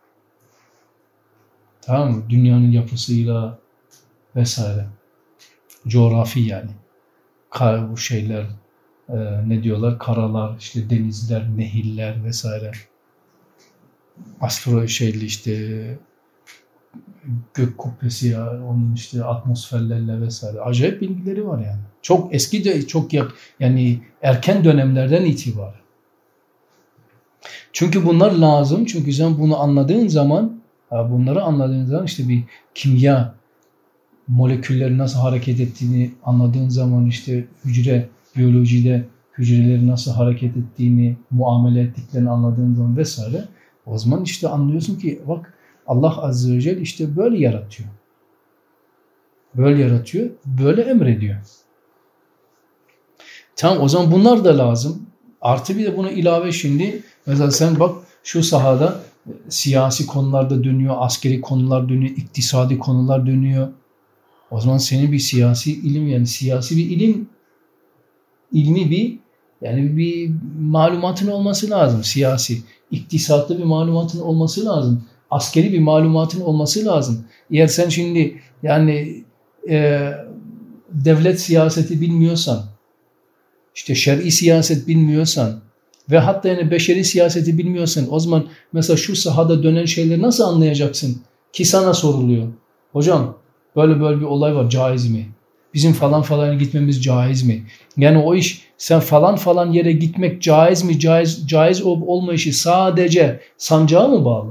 Tamam mı? Dünyanın yapısıyla vesaire. Coğrafi yani. Kar, bu şeyler e, ne diyorlar? Karalar, işte denizler, nehirler vesaire. Astro şeyli işte gök kubbesi ya, onun işte atmosferlerle vesaire. Acayip bilgileri var yani. Çok eski de çok yak, yani erken dönemlerden itibaren. Çünkü bunlar lazım. Çünkü sen bunu anladığın zaman, bunları anladığın zaman işte bir kimya molekülleri nasıl hareket ettiğini anladığın zaman işte hücre biyolojide hücreleri nasıl hareket ettiğini, muamele ettiklerini anladığın zaman vesaire. O zaman işte anlıyorsun ki bak Allah azze ve celle işte böyle yaratıyor. Böyle yaratıyor, böyle emrediyor. Tamam, o zaman bunlar da lazım. Artı bir de buna ilave şimdi mesela sen bak şu sahada siyasi konularda dönüyor, askeri konular dönüyor, iktisadi konular dönüyor. O zaman senin bir siyasi ilim yani siyasi bir ilim ilmi bir yani bir malumatın olması lazım siyasi. İktisatlı bir malumatın olması lazım. Askeri bir malumatın olması lazım. Eğer sen şimdi yani e, devlet siyaseti bilmiyorsan, işte şer'i siyaset bilmiyorsan ve hatta yani beşeri siyaseti bilmiyorsan o zaman mesela şu sahada dönen şeyleri nasıl anlayacaksın? Ki sana soruluyor. Hocam böyle böyle bir olay var, caiz mi? Bizim falan falan gitmemiz caiz mi? Yani o iş, sen falan falan yere gitmek caiz mi? Caiz, caiz olup olmayışı sadece sancağa mı bağlı?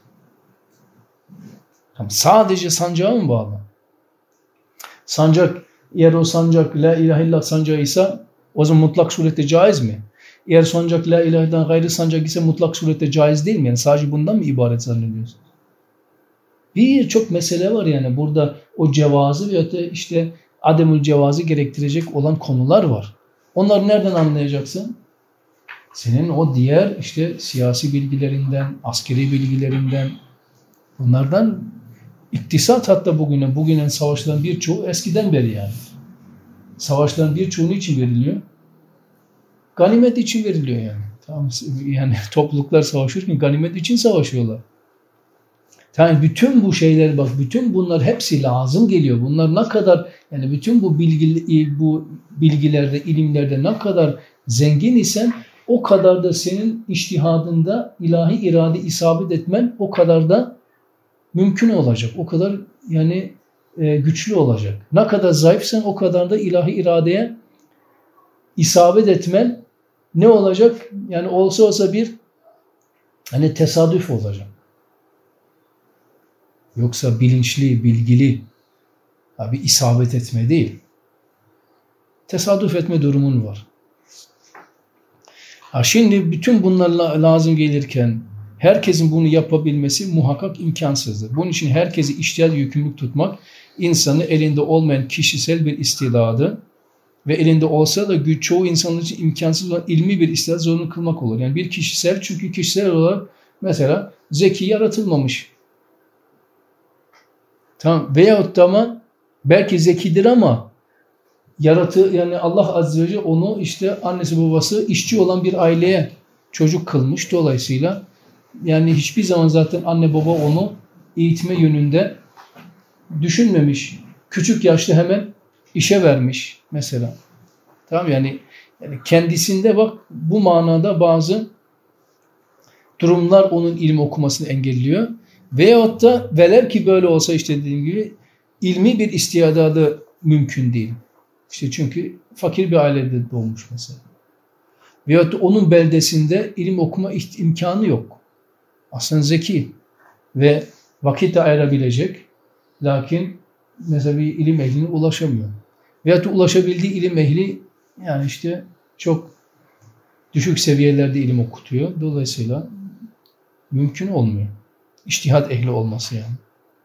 Sadece sancağa mı bağlı? Sancak, eğer o sancak la ilahe illallah sancağıysa o zaman mutlak surette caiz mi? Eğer sancak la ilaheden gayrı sancak ise mutlak surette caiz değil mi? Yani sadece bundan mı ibaret zannediyorsun? Birçok mesele var yani burada o cevazı ve öte işte ademül cevazı gerektirecek olan konular var. Onları nereden anlayacaksın? Senin o diğer işte siyasi bilgilerinden, askeri bilgilerinden, bunlardan iktisat hatta bugüne, bugünen savaşların birçoğu eskiden beri yani. Savaşların birçoğu için veriliyor? Ganimet için veriliyor yani. Tamam, yani topluluklar savaşırken ganimet için savaşıyorlar. Yani bütün bu şeyler bak, bütün bunlar hepsi lazım geliyor. Bunlar ne kadar yani bütün bu bilgi bu bilgilerde, ilimlerde ne kadar zengin isen o kadar da senin içtihadında ilahi irade isabet etmen o kadar da mümkün olacak. O kadar yani e, güçlü olacak. Ne kadar zayıfsan o kadar da ilahi iradeye isabet etmen ne olacak? Yani olsa olsa bir hani tesadüf olacak. Yoksa bilinçli, bilgili bir isabet etme değil. Tesadüf etme durumun var. Ha şimdi bütün bunlarla lazım gelirken herkesin bunu yapabilmesi muhakkak imkansızdır. Bunun için herkesi içtihat yükümlülük tutmak insanı elinde olmayan kişisel bir istidadı ve elinde olsa da güç çoğu insanın için imkansız olan ilmi bir istidat zorunlu kılmak olur. Yani bir kişisel çünkü kişisel olarak mesela zeki yaratılmamış. Tamam. Veyahut da ama belki zekidir ama yaratı yani Allah Azze ve Celle onu işte annesi babası işçi olan bir aileye çocuk kılmış. Dolayısıyla yani hiçbir zaman zaten anne baba onu eğitme yönünde düşünmemiş. Küçük yaşta hemen işe vermiş mesela. Tamam yani, yani kendisinde bak bu manada bazı durumlar onun ilim okumasını engelliyor. Veyahut da velev ki böyle olsa işte dediğim gibi ilmi bir istidadı mümkün değil. İşte çünkü fakir bir ailede doğmuş mesela. Veyahut da onun beldesinde ilim okuma imkanı yok. Aslında zeki ve vakit ayırabilecek. Lakin mesela bir ilim ehline ulaşamıyor. Veyahut da ulaşabildiği ilim ehli yani işte çok düşük seviyelerde ilim okutuyor. Dolayısıyla mümkün olmuyor. İçtihat ehli olması yani.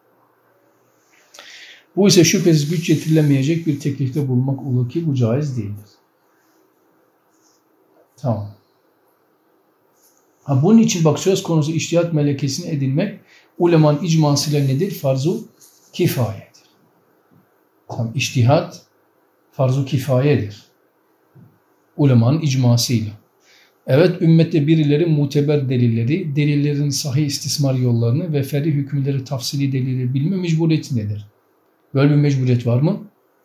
Bu ise şüphesiz güç yetirilemeyecek bir teklifte bulunmak olur ki bu caiz değildir. Tamam. Ha, bunun için bak söz konusu içtihat melekesini edinmek ulemanın icmasıyla nedir? Farz-ı kifayedir. Tamam, içtihat farz-ı kifayedir. Ulemanın icmasıyla. Evet, ümmette birileri muteber delilleri, delillerin sahih istismar yollarını ve fer'i hükümleri tafsili delilleri bilme mecburiyeti nedir? Böyle bir mecburiyet var mı?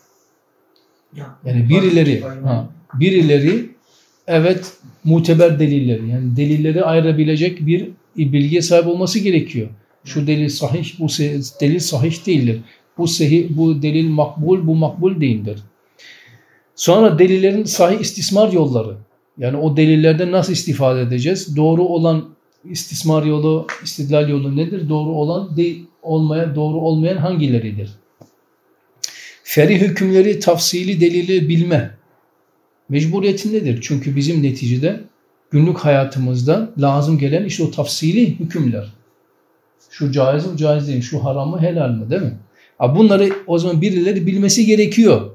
Yani birileri, ha, birileri evet muteber delilleri, yani delilleri ayırabilecek bir bilgiye sahip olması gerekiyor. Şu delil sahih, bu delil sahih değildir. Bu sahih, bu delil makbul, bu makbul değildir. Sonra delillerin sahih istismar yolları. Yani o delillerden nasıl istifade edeceğiz? Doğru olan istismar yolu, istidlal yolu nedir? Doğru olan değil, olmayan, doğru olmayan hangileridir? Fer'i hükümleri, tafsili delili bilme mecburiyetin nedir? Çünkü bizim neticede günlük hayatımızda lazım gelen işte o tafsili hükümler. Şu caiz mi, caiz değil, şu haram mı, helal mi, değil mi? Bunları o zaman birileri bilmesi gerekiyor.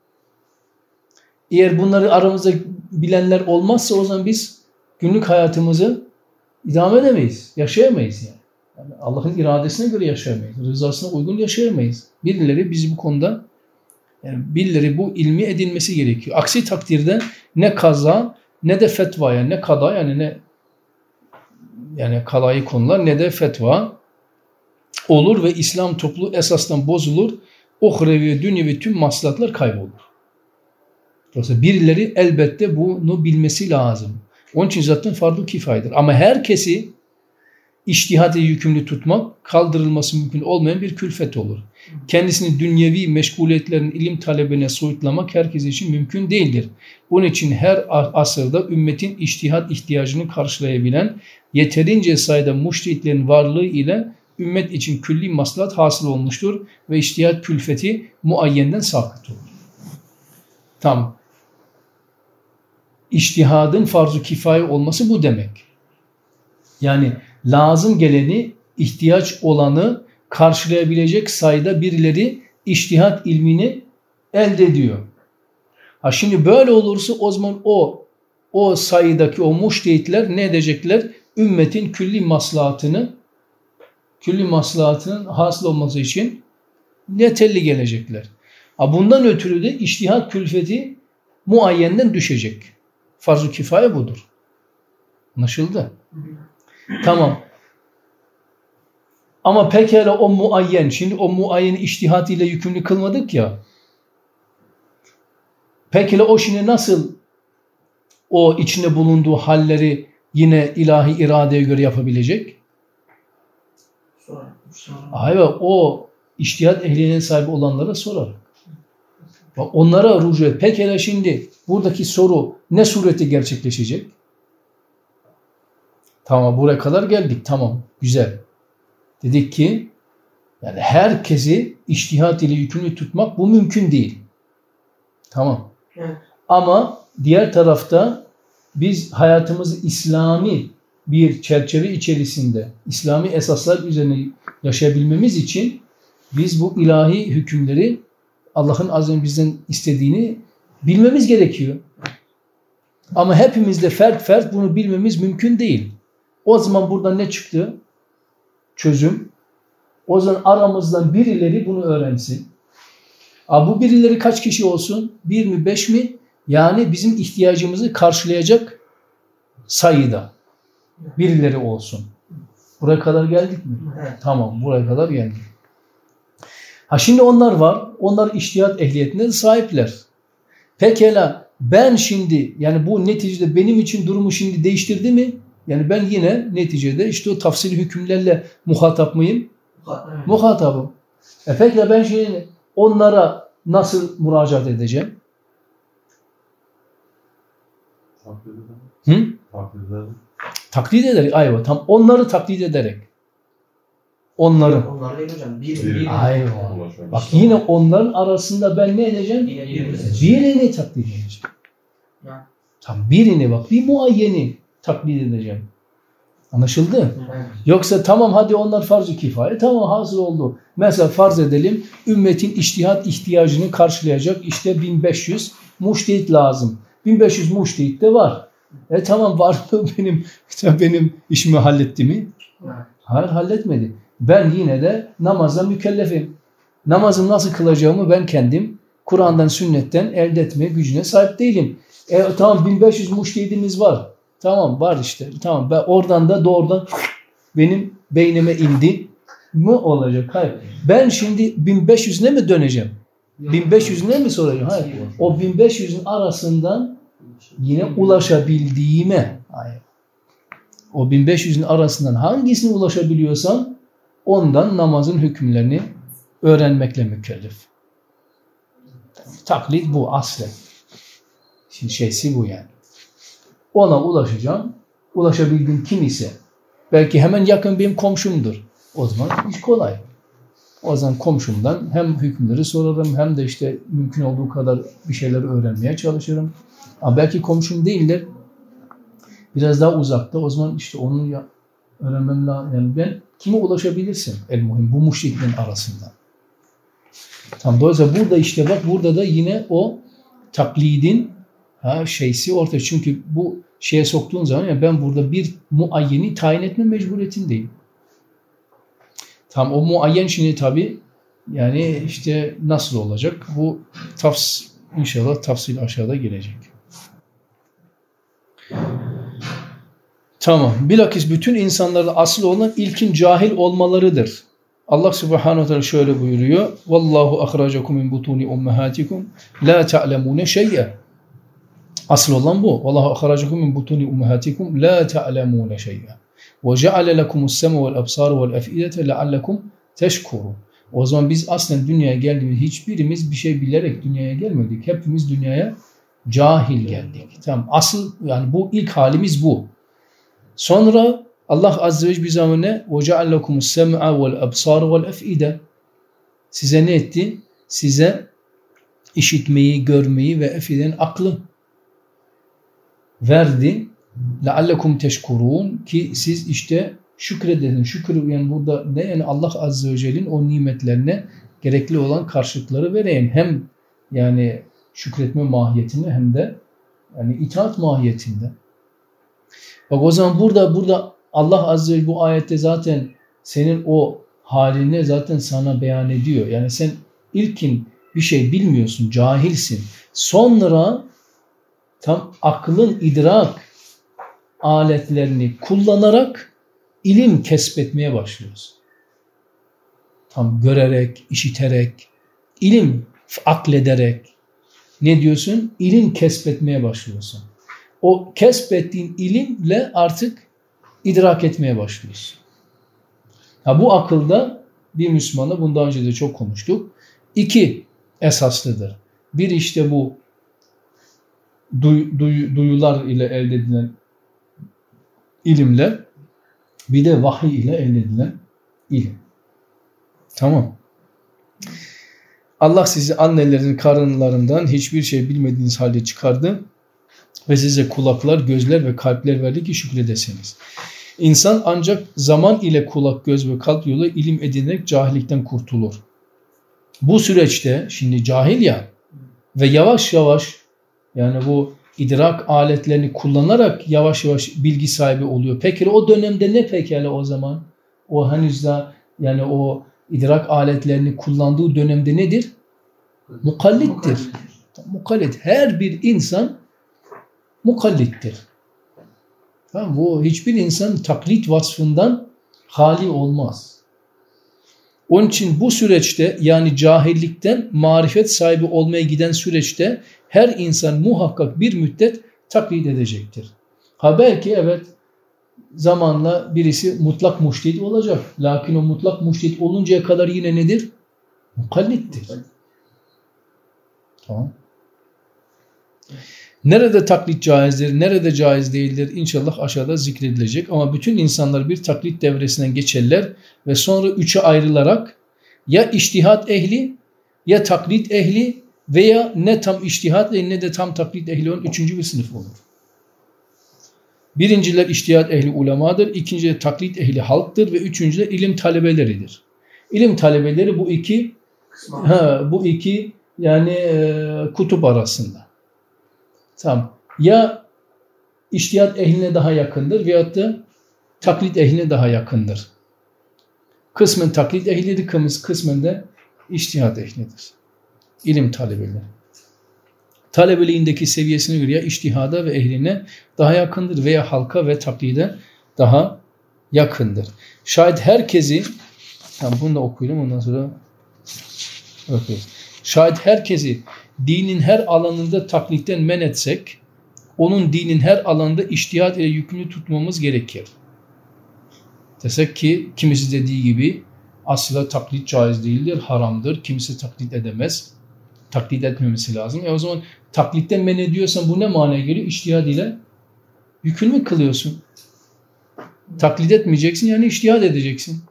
Eğer bunları aramızda bilenler olmazsa o zaman biz günlük hayatımızı idame edemeyiz, yaşayamayız yani. Yani Allah'ın iradesine göre yaşayamayız, rızasına uygun yaşayamayız. Birileri bizi bu konuda, yani birileri bu ilmi edinmesi gerekiyor. Aksi takdirde ne kaza ne de fetva, yani ne kada yani ne yani kalayı konular ne de fetva olur ve İslam topluluğu esasdan bozulur. uhrevi ve dünyevi tüm maslahatlar kaybolur. Dolayısıyla birileri elbette bunu bilmesi lazım. Onun için zaten farz-ı kifayedir. Ama herkesi içtihad ile yükümlü tutmak kaldırılması mümkün olmayan bir külfet olur. Kendisini dünyevi meşguliyetlerin ilim talebine soyutlamak herkes için mümkün değildir. Bunun için her asırda ümmetin içtihad ihtiyacını karşılayabilen yeterince sayıda muştehitlerin varlığı ile ümmet için külli maslahat hasıl olmuştur ve içtihad külfeti muayyenden sakıt olur. Tam İçtihadın farz-ı kifaye olması bu demek. Yani lazım geleni, ihtiyaç olanı karşılayabilecek sayıda birileri içtihat ilmini elde ediyor. Ha şimdi böyle olursa o zaman o o sayıdaki o muştehitler ne edecekler? Ümmetin külli maslahatını külli maslahatının hasıl olması için yeterli gelecekler. Ha bundan ötürü de içtihat külfeti muayyenden düşecek. Farz-ı kifaye budur. Anlaşıldı? Tamam. Ama pekala o muayyen, şimdi o muayyeni içtihat ile yükümlü kılmadık ya. Pekala o şimdi nasıl o içinde bulunduğu halleri yine ilahi iradeye göre yapabilecek? Hayır, o içtihat ehliyetine sahip olanlara sorarak. Bak onlara rücu et. Pekala şimdi buradaki soru ne surette gerçekleşecek? Tamam, buraya kadar geldik. Tamam, güzel. Dedik ki yani herkesi içtihat ile yükümlü tutmak bu mümkün değil. Tamam. Evet. Ama diğer tarafta biz hayatımızı İslami bir çerçeve içerisinde, İslami esaslar üzerine yaşayabilmemiz için biz bu ilahi hükümleri Allah'ın azim bizden istediğini bilmemiz gerekiyor. Ama hepimizde fert fert bunu bilmemiz mümkün değil. O zaman burada ne çıktı? Çözüm. O zaman aramızdan birileri bunu öğrensin. Ama bu birileri kaç kişi olsun? Bir mi, beş mi? Yani bizim ihtiyacımızı karşılayacak sayıda birileri olsun. Buraya kadar geldik mi? Evet. Tamam, buraya kadar geldik. Ha şimdi onlar var. Onlar içtihat ehliyetine de sahipler. Pekala ben şimdi yani bu neticede benim için durumu şimdi değiştirdi mi? Yani ben yine neticede işte o tafsili hükümlerle muhatap mıyım? Evet. Muhatabım. E pekala ben şimdi onlara nasıl müracaat edeceğim? Taklit ederek. Hı? Taklit ederek. Taklit ederek. Ayva. Tam onları taklit ederek. Onları. Onlar değil hocam. Bir, bir, Ayva. Bak yine onların arasında ben ne edeceğim? Birini, birini taklit edeceğim. Ya. Tam birini bak. Bir muayyeni taklit edeceğim. Anlaşıldı? Evet. Yoksa tamam hadi onlar farz-ı kifaye. Tamam hazır oldu. Mesela farz edelim ümmetin içtihat ihtiyacını karşılayacak işte bin beş yüz muştehit lazım. bin beş yüz muştehit de var. E tamam var mı benim benim işimi halletti mi? Evet. Hayır halletmedi. Ben yine de namazla mükellefim. Namazı nasıl kılacağımı ben kendim Kur'an'dan sünnetten elde etmeye gücüne sahip değilim. E tamam bin beş yüz muştehidimiz var. Tamam var işte. Tamam ben oradan da doğrudan benim beynime indi mi olacak? Hayır. Ben şimdi bin beş yüzüne mi döneceğim? bin beş yüzüne mi soracağım? Hayır. O bin beş yüzün arasından yine ulaşabildiğime. Hayır. O bin beş yüzün arasından hangisine ulaşabiliyorsam ondan namazın hükümlerini öğrenmekle mükellef. Taklit bu aslen. Şimdi şeysi bu yani. Ona ulaşacağım. Ulaşabildiğim kim ise belki hemen yakın benim komşumdur. O zaman iş kolay. O zaman komşumdan hem hükümleri sorarım hem de işte mümkün olduğu kadar bir şeyler öğrenmeye çalışırım. Ama belki komşum değiller. Biraz daha uzakta. O zaman işte onu ya, öğrenmem lazım. Yani ben kime ulaşabilirsin? El muhim bu müşriklerin arasında. Tam dolayısıyla burada işte bak burada da yine o taklidin ha, şeysi ortaya. Çünkü bu şeye soktuğun zaman ya ben burada bir muayyeni tayin etme mecburiyetindeyim. Tam o muayyen şimdi tabii yani işte nasıl olacak? Bu tafs inşallah tafsil aşağıda gelecek. Tamam. Bilakis bütün insanlarda asıl olan ilkin cahil olmalarıdır. Allah Subhanahu Teala şöyle buyuruyor. Vallahu ahrajakum min butuni ummahatikum la ta'lemune şey'e. Asıl olan bu. Vallahu ahrajakum min butuni ummahatikum la ta'lemune şey'e. Ve ceale lekumus sema vel absar vel ef'idete leallekum teşkurun. O zaman biz aslında dünyaya geldiğimiz hiçbirimiz bir şey bilerek dünyaya gelmedik. Hepimiz dünyaya cahil geldik. Tamam. Asıl yani bu ilk halimiz bu. Sonra Allah Azze ve Celle bir zaman ne? وَجَعَلْ لَكُمُ السَّمْعَ وَالْأَبْصَارَ وَالْأَفْئِدَةِ Size ne etti? Size işitmeyi, görmeyi ve efiden aklı verdi. لَعَلَّكُمْ تَشْكُرُونَ Ki siz işte şükredin. Şükür yani burada ne? Yani Allah Azze ve Celle'nin o nimetlerine gerekli olan karşılıkları vereyim. Hem yani şükretme mahiyetinde hem de yani itaat mahiyetinde. Bak o zaman burada burada Allah Azze ve Celle bu ayette zaten senin o halini zaten sana beyan ediyor. Yani sen ilkin bir şey bilmiyorsun, cahilsin. Sonra tam aklın idrak aletlerini kullanarak ilim kesbetmeye başlıyorsun. Tam görerek, işiterek, ilim aklederek ne diyorsun? İlim kesbetmeye başlıyorsun. O kesbettiğin ilimle artık idrak etmeye başlıyorsun. Ha, bu akılda bir Müslümana bundan önce de çok konuştuk. İki esaslıdır. Bir işte bu duy, duy, duyular ile elde edilen ilimle bir de vahiy ile elde edilen ilim. Tamam. Allah sizi annelerin karınlarından hiçbir şey bilmediğiniz halde çıkardı ve size kulaklar, gözler ve kalpler verdi ki şükredesiniz. İnsan ancak zaman ile kulak, göz ve kalp yolu ilim edinerek cahillikten kurtulur. Bu süreçte şimdi cahil ya ve yavaş yavaş yani bu idrak aletlerini kullanarak yavaş yavaş bilgi sahibi oluyor. Peki o dönemde ne pekala o zaman? O henüz daha yani o idrak aletlerini kullandığı dönemde nedir? Mukallittir. Mukallit. Her bir insan mukallittir. Tamam, bu hiçbir insan taklit vasfından hali olmaz. Onun için bu süreçte yani cahillikten marifet sahibi olmaya giden süreçte her insan muhakkak bir müddet taklit edecektir. Ha belki evet zamanla birisi mutlak muştehit olacak. Lakin o mutlak muştehit oluncaya kadar yine nedir? Mukallittir. Tamam. Nerede taklit caizdir, nerede caiz değildir inşallah aşağıda zikredilecek. Ama bütün insanlar bir taklit devresinden geçerler ve sonra üçe ayrılarak ya içtihat ehli, ya taklit ehli veya ne tam içtihat ehli ne de tam taklit ehli olan üçüncü bir sınıf olur. Birinciler içtihat ehli ulemadır, ikinciler taklit ehli halktır ve üçüncüler ilim talebeleridir. İlim talebeleri bu iki ha, bu iki yani e, kutup arasında. Tamam. Ya içtihat ehline daha yakındır veyahut da taklit ehline daha yakındır. Kısmen taklit ehlidir, kısmen de içtihat ehlidir. İlim talebeleri. Talebeliğindeki seviyesine göre ya içtihada ve ehline daha yakındır veya halka ve taklide daha yakındır. Şayet herkesi, tamam bunu da okuyalım ondan sonra okuyalım. Şayet herkesi dinin her alanında taklitten men etsek, onun dinin her alanda içtihat ile yükümlü tutmamız gerekir. Desek ki kimisi dediği gibi asla taklit caiz değildir, haramdır. Kimisi taklit edemez. Taklit etmemesi lazım. E o zaman taklitten men ediyorsan bu ne manaya geliyor? İçtihat ile yükümlü kılıyorsun. Taklit etmeyeceksin yani içtihat edeceksin.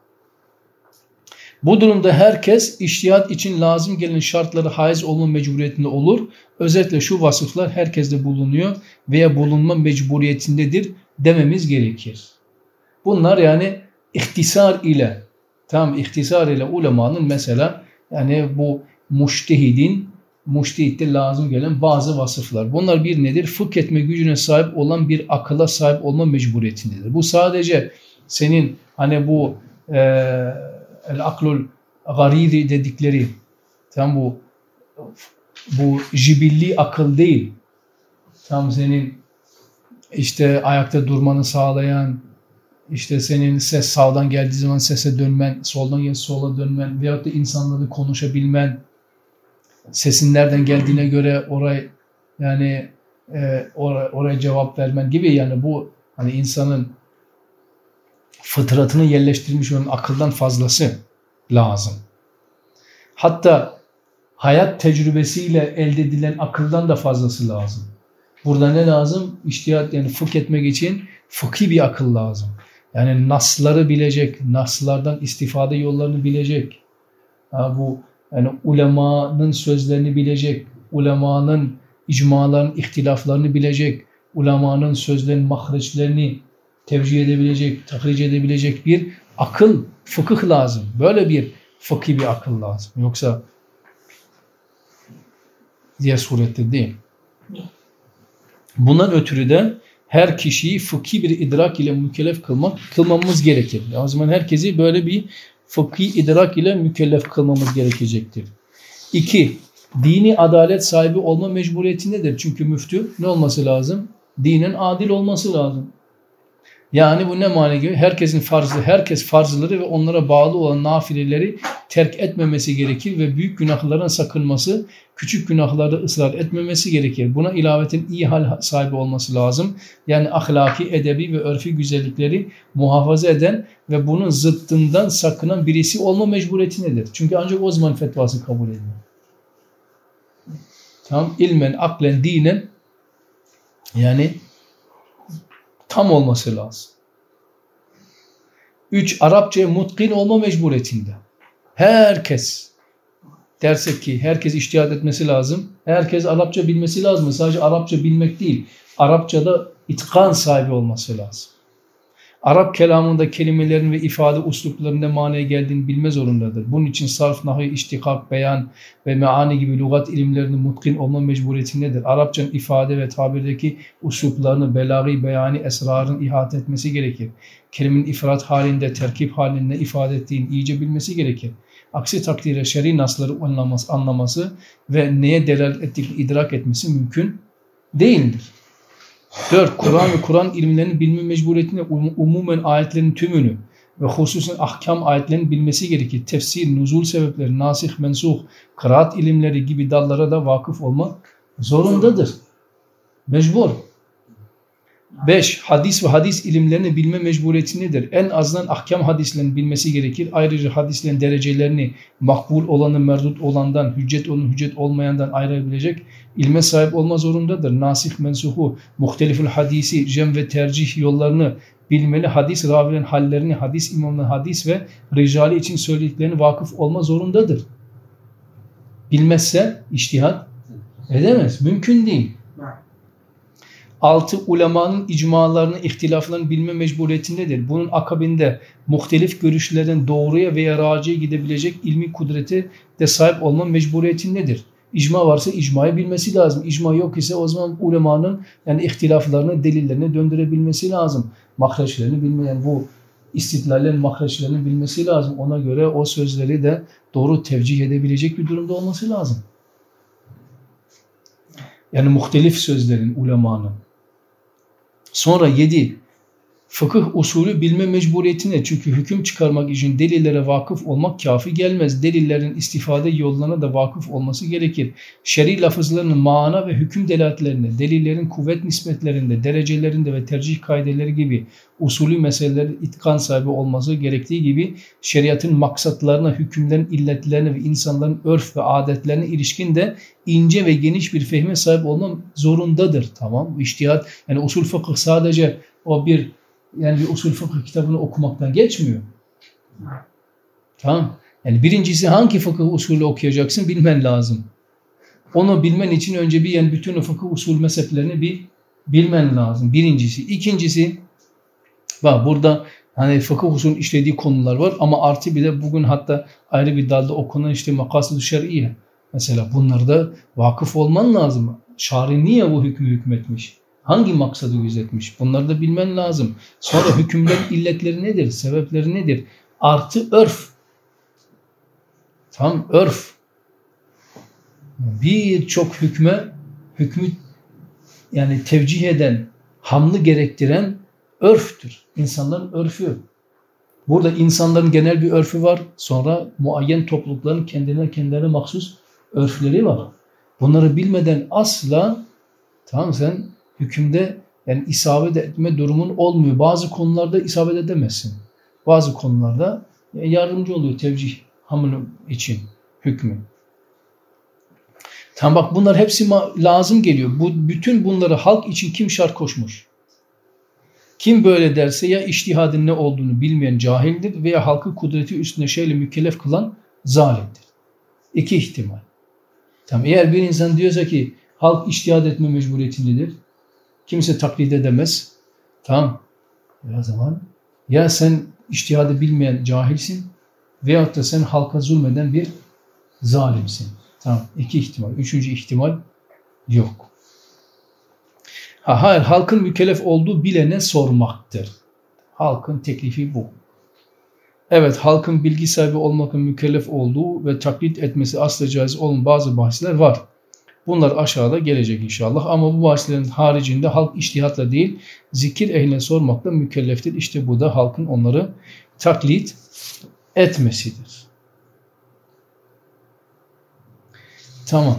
Bu durumda herkes içtihat için lazım gelen şartları haiz olma mecburiyetinde olur. Özellikle şu vasıflar herkeste bulunuyor veya bulunma mecburiyetindedir dememiz gerekir. Bunlar yani ihtisar ile, tam ihtisar ile ulemanın mesela yani bu mujtehidin, mujtehitte lazım gelen bazı vasıflar. Bunlar bir nedir? Fıkh etme gücüne sahip olan bir akıla sahip olma mecburiyetindedir. Bu sadece senin hani bu eee el-aklul garidi dedikleri tam bu bu jibilli akıl değil. Tam senin işte ayakta durmanı sağlayan işte senin ses sağdan geldiği zaman sese dönmen, soldan gel sola dönmen veyahut da insanları konuşabilmen, sesin nereden geldiğine göre oraya yani e, oraya, oraya cevap vermen gibi, yani bu hani insanın fıtratını yerleştirmiş olan akıldan fazlası lazım. Hatta hayat tecrübesiyle elde edilen akıldan da fazlası lazım. Burada ne lazım? İçtihat, yani fıkh etmek için fıkhi bir akıl lazım. Yani nasları bilecek, naslardan istifade yollarını bilecek. Ha, bu yani ulemanın sözlerini bilecek, ulemanın icmaların ihtilaflarını bilecek, ulemanın sözlerinin mahreçlerini tevcih edebilecek, tahric edebilecek bir akıl, fıkıh lazım. Böyle bir fıkhi bir akıl lazım. Yoksa diğer surette değil. Bundan ötürü de her kişiyi fıkhi bir idrak ile mükellef kılmak, kılmamız gerekir. O zaman herkesi böyle bir fıkhi idrak ile mükellef kılmamız gerekecektir. İki, dini adalet sahibi olma mecburiyetindedir. Çünkü müftü ne olması lazım? Dinin adil olması lazım. Yani bu ne mana gibi? Herkesin farzı, herkes farzları ve onlara bağlı olan nafileleri terk etmemesi gerekir ve büyük günahlardan sakınması, küçük günahlarda ısrar etmemesi gerekir. Buna ilaveten iyi hal sahibi olması lazım. Yani ahlaki, edebi ve örfi güzellikleri muhafaza eden ve bunun zıttından sakınan birisi olma mecburiyetindedir. Çünkü ancak o zaman fetvası kabul edilir. Tamam, ilmen, aklen, dinen, yani tam olması lazım. Üç, Arapçaya mutkin olma mecburiyetinde. Herkes, dersek ki herkes içtihat etmesi lazım. Herkes Arapça bilmesi lazım. Sadece Arapça bilmek değil, Arapçada itkan sahibi olması lazım. Arap kelamında kelimelerin ve ifade usluplarının ne manaya geldiğini bilme zorundadır. Bunun için sarf, nahiy, iştikak, beyan ve meani gibi lügat ilimlerinin mutkin olma mecburiyetindedir. Arapçanın ifade ve tabirdeki usluplarını, belagi, beyani, esrarın ihate etmesi gerekir. Kelimenin ifrat halinde, terkip halinde ifade ettiğini iyice bilmesi gerekir. Aksi takdirde şer'i nasları anlaması, anlaması ve neye delalet ettiklerini idrak etmesi mümkün değildir. Dört, Kur'an ve Kur'an ilimlerini bilme mecburiyetinde um, umumen ayetlerin tümünü ve hususen ahkam ayetlerini bilmesi gerekir. Tefsir, nuzul sebepleri, nasih, mensuh, kıraat ilimleri gibi dallara da vakıf olmak zorundadır. Mecbur. Beş, Hadis ve hadis ilimlerini bilme mecburiyetindedir. En azından ahkam hadislerini bilmesi gerekir. Ayrıca hadislerin derecelerini makbul olanı merdut olandan, hüccet olanı hüccet olmayandan ayırabilecek ilme sahip olma zorundadır. Nasih, mensuhu, muhtelifül hadisi, cem ve tercih yollarını bilmeli. Hadis ravilerin hallerini, hadis imamların hadis ve ricali için söylediklerini vakıf olma zorundadır. Bilmezse içtihat edemez. Mümkün değil. Altı, ulemanın icmalarını, ihtilaflarını bilme mecburiyetindedir. Bunun akabinde muhtelif görüşlerin doğruya veya raciye gidebilecek ilmi kudreti de sahip olma mecburiyetindedir. İcma varsa icmayı bilmesi lazım. İcma yok ise o zaman ulemanın yani ihtilaflarını, delillerini döndürebilmesi lazım. Mahreçlerini bilme, yani bu istidlallerin mahreçlerini bilmesi lazım. Ona göre o sözleri de doğru tevcih edebilecek bir durumda olması lazım. Yani muhtelif sözlerin, ulemanın. Sonra yedi, fıkıh usulü bilme mecburiyetine, çünkü hüküm çıkarmak için delillere vakıf olmak kafi gelmez. Delillerin istifade yollarına da vakıf olması gerekir. Şer'i lafızlarının mana ve hüküm delaletlerinde, delillerin kuvvet nispetlerinde, derecelerinde ve tercih kaideleri gibi usulü meseleleri itkan sahibi olması gerektiği gibi şeriatın maksatlarına, hükümlerin illetlerine ve insanların örf ve adetlerine ilişkin de ince ve geniş bir fehme sahip olmak zorundadır. Tamam, içtihat, yani usul fıkıh sadece o bir yani bir usul fıkıh kitabını okumaktan geçmiyor. Tamam. Yani birincisi hangi fıkıh usulü okuyacaksın bilmen lazım. Onu bilmen için önce bir yani bütün o fıkıh usul mezheplerini bir bilmen lazım. Birincisi. İkincisi, bak burada hani fıkıh usulünün işlediği konular var ama artı bir de bugün hatta ayrı bir dalda okunan işte makasıd-ı şer'iye. Mesela bunlarda vakıf olman lazım. Şari niye bu hükmü hükmetmiş? Hangi maksadı gözetmiş? Bunları da bilmen lazım. Sonra hükümlerin illetleri nedir? Sebepleri nedir? Artı örf. Tam örf. Birçok hükme, hükmü yani tevcih eden, hamlı gerektiren Örftür. İnsanların örfü. Burada insanların genel bir örfü var. Sonra muayyen toplulukların kendine kendilerine mahsus örfleri var. Bunları bilmeden asla tamam sen hükümde yani isabet etme durumun olmuyor. Bazı konularda isabet edemezsin. Bazı konularda yardımcı oluyor tevcih hamle için hükmü. Tamam bak bunlar hepsi lazım geliyor. Bu bütün bunları halk için kim şart koşmuş? Kim böyle derse ya içtihadın ne olduğunu bilmeyen cahildir veya halkı kudreti üstüne şeyle mükellef kılan zalimdir. İki ihtimal. Tamam eğer bir insan diyorsa ki halk içtihad etme mecburiyetindedir. Kimse taklit edemez. Tamam. O zaman ya sen içtihadı bilmeyen cahilsin veyahut da sen halka zulmeden bir zalimsin. Tamam. İki ihtimal. Üçüncü ihtimal yok. Ha, hayır. Halkın mükellef olduğu bilene sormaktır. Halkın teklifi bu. Evet. Halkın bilgi sahibi olmakla mükellef olduğu ve taklit etmesi asla caiz olan bazı bahisler var. Bunlar aşağıda gelecek inşallah. Ama bu bahislerin haricinde halk içtihatla değil, zikir ehline sormakla mükelleftir. İşte bu da halkın onları taklit etmesidir. Tamam.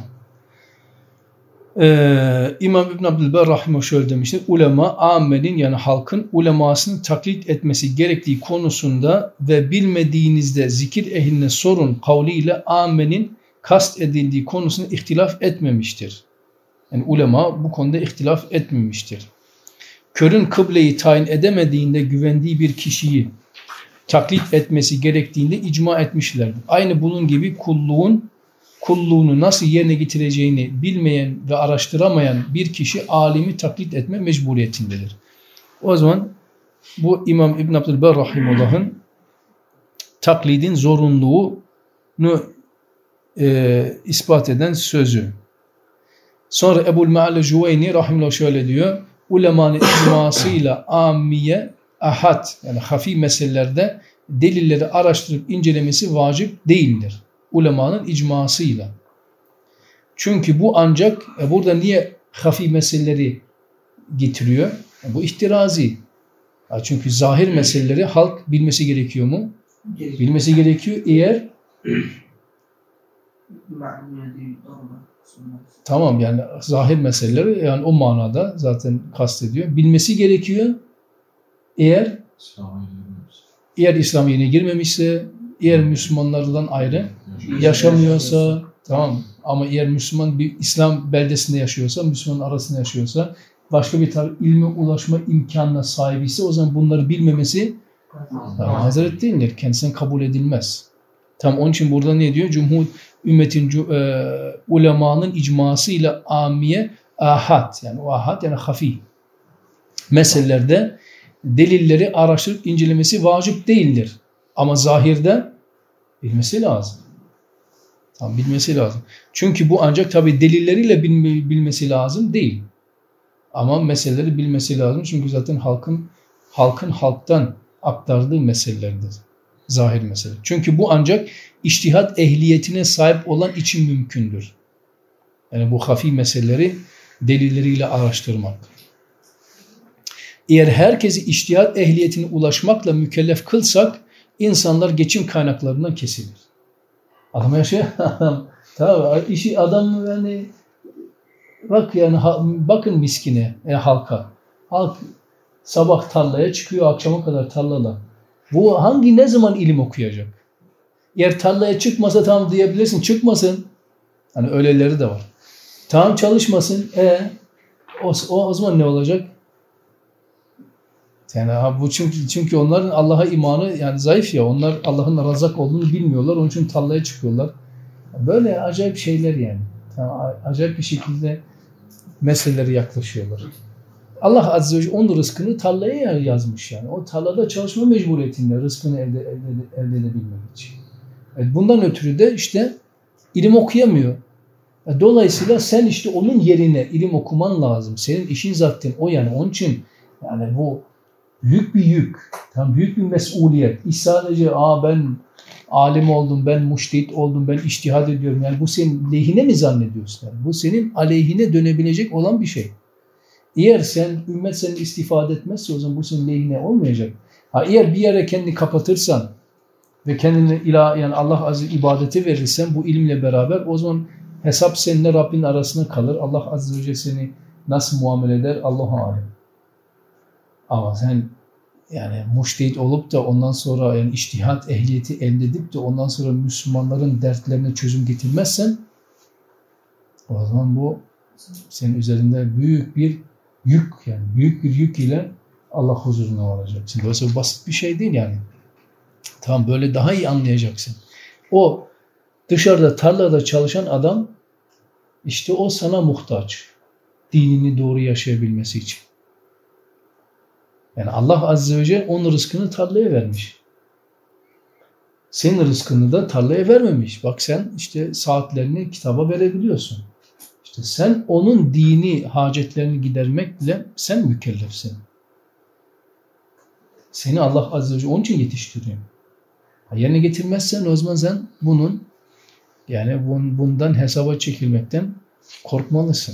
Ee, İmam İbn Abdülber Rahimah şöyle demiştir. Ulema, âmmenin yani halkın ulemasını taklit etmesi gerektiği konusunda ve bilmediğinizde zikir ehline sorun kavliyle âmmenin kast edildiği konusunda ihtilaf etmemiştir. Yani ulema bu konuda ihtilaf etmemiştir. Körün kıbleyi tayin edemediğinde güvendiği bir kişiyi taklit etmesi gerektiğinde icma etmişlerdir. Aynı bunun gibi kulluğun kulluğunu nasıl yerine getireceğini bilmeyen ve araştıramayan bir kişi alimi taklit etme mecburiyetindedir. O zaman bu İmam İbn Abdülber Rahimullah'ın taklidin zorunluluğunu e, ispat eden sözü. Sonra Ebu'l Me'al Cüveyni Rahimullah şöyle diyor. Ulemanın icmasıyla amiye ahad yani hafi meselelerde delilleri araştırıp incelemesi vacip değildir. Ulemanın icmasıyla. Çünkü bu ancak e burada niye hafi meseleleri getiriyor? E bu ihtirazi. Ya çünkü zahir meseleleri halk bilmesi gerekiyor mu? Gerekiyor. Bilmesi gerekiyor eğer tamam yani zahir meseleleri yani o manada zaten kastediyor. Bilmesi gerekiyor eğer eğer İslam yerine girmemişse, eğer Müslümanlardan ayrı yaşamıyorsa, tamam ama eğer Müslüman bir İslam beldesinde yaşıyorsa, Müslüman arasında yaşıyorsa, başka bir tarz ilme ulaşma imkanına sahip ise o zaman bunları bilmemesi mazeret değildir. Kendisine kabul edilmez. Tam onun için burada ne diyor? Cumhur ümmetin e, ulemanın icmasıyla amiye ahad yani o ahad yani hafi meselelerde delilleri araştırıp incelemesi vacip değildir. Ama zahirde bilmesi lazım. Tam bilmesi lazım. Çünkü bu ancak tabi delilleriyle bilmesi lazım değil. Ama meseleleri bilmesi lazım. Çünkü zaten halkın halkın halktan aktardığı meselelerdir. Zahir mesele. Çünkü bu ancak içtihat ehliyetine sahip olan için mümkündür. Yani bu hafi meseleleri delilleriyle araştırmak. Eğer herkesi içtihat ehliyetine ulaşmakla mükellef kılsak insanlar geçim kaynaklarından kesilir. Adam yaşıyor. Tamam, işi adam yani bak yani bakın miskine, yani halka. Halk sabah tarlaya çıkıyor, akşama kadar tarlada. Bu hangi ne zaman ilim okuyacak? Eğer tarlaya çıkmasa tamam diyebilirsin, çıkmasın. Hani öyleleri de var. Tamam çalışmasın. E o, o, o zaman ne olacak? Yani bu çünkü çünkü onların Allah'a imanı yani zayıf ya. Onlar Allah'ın razak olduğunu bilmiyorlar. Onun için tarlaya çıkıyorlar. Böyle acayip şeyler yani. yani acayip bir şekilde meseleleri yaklaşıyorlar. Allah Azze ve Celle onun rızkını tarlaya yazmış yani. O tarlada çalışma mecburiyetinde rızkını elde, elde, elde edebilmek için. Evet, bundan ötürü de işte ilim okuyamıyor. Dolayısıyla sen işte onun yerine ilim okuman lazım. Senin işin zaten o yani. Onun için yani bu büyük bir yük. Tam büyük bir mesuliyet. İş sadece aa ben alim oldum, ben muştehit oldum, ben içtihad ediyorum. Yani bu senin lehine mi zannediyorsun? Yani bu senin aleyhine dönebilecek olan bir şey. Eğer sen, ümmet senin istifade etmezse o zaman bu senin lehine olmayacak. Ha, eğer bir yere kendini kapatırsan ve kendini ilah, yani Allah azze ibadeti verirsen bu ilimle beraber o zaman hesap seninle Rabbin arasında kalır. Allah azze ve celle seni nasıl muamele eder Allah'a alem. Ama sen yani muştehit olup da ondan sonra yani içtihat ehliyeti elde edip de ondan sonra Müslümanların dertlerine çözüm getirmezsen o zaman bu senin üzerinde büyük bir yük, yani büyük bir yük ile Allah huzuruna varacaksın. Dolayısıyla basit bir şey değil yani. Tamam, böyle daha iyi anlayacaksın. O dışarıda tarlada çalışan adam işte o sana muhtaç. Dinini doğru yaşayabilmesi için. Yani Allah azze ve celle onun rızkını tarlaya vermiş. Senin rızkını da tarlaya vermemiş. Bak sen işte saatlerini kitaba verebiliyorsun. İşte sen onun dini hacetlerini gidermekle sen mükellefsin. Seni Allah azze ve celle onun için yetiştiriyor. Yerine getirmezsen o zaman sen bunun yani bundan hesaba çekilmekten korkmalısın.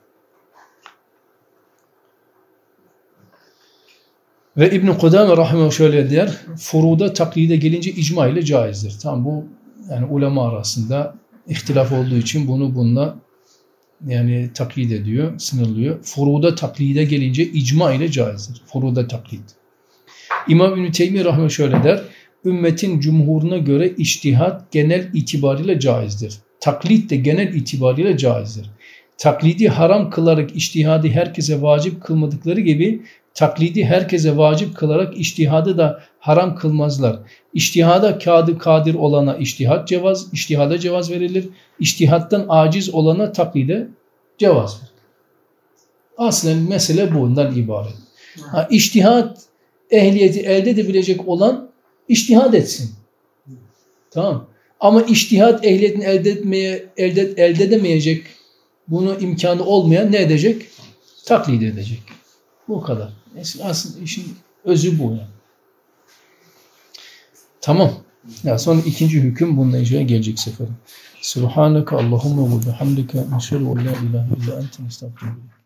Ve İbn-i Kudame rahimehullah şöyle der, furuda taklide gelince icma ile caizdir. Tamam, bu yani ulema arasında ihtilaf olduğu için bunu bununla yani taklit ediyor, sınırlıyor. Furuda taklide gelince icma ile caizdir. Furuda taklit. İmam İbn-i Teymiye rahimehullah şöyle der, ümmetin cumhuruna göre içtihat genel itibariyle caizdir. Taklit de genel itibariyle caizdir. Taklidi haram kılarak içtihadı herkese vacip kılmadıkları gibi taklidi herkese vacip kılarak içtihadı da haram kılmazlar. İçtihada kâdı kadir olana içtihat cevaz, içtihada cevaz verilir. İçtihattan aciz olana taklide cevaz verilir. Aslen mesele bundan ibaret. Ha, içtihat ehliyeti elde edebilecek olan içtihad etsin. Tamam. Ama içtihat ehliyetini elde etmeye elde, elde edemeyecek, bunu imkanı olmayan ne edecek? Taklit edecek. Bu kadar. Aslında işin özü bu yani. Tamam. Ya sonra ikinci hüküm bununla ilgili gelecek sefer. Subhaneke Allahumma ve bihamdike neşhedü en la ilahe illa ente nestağfiruke.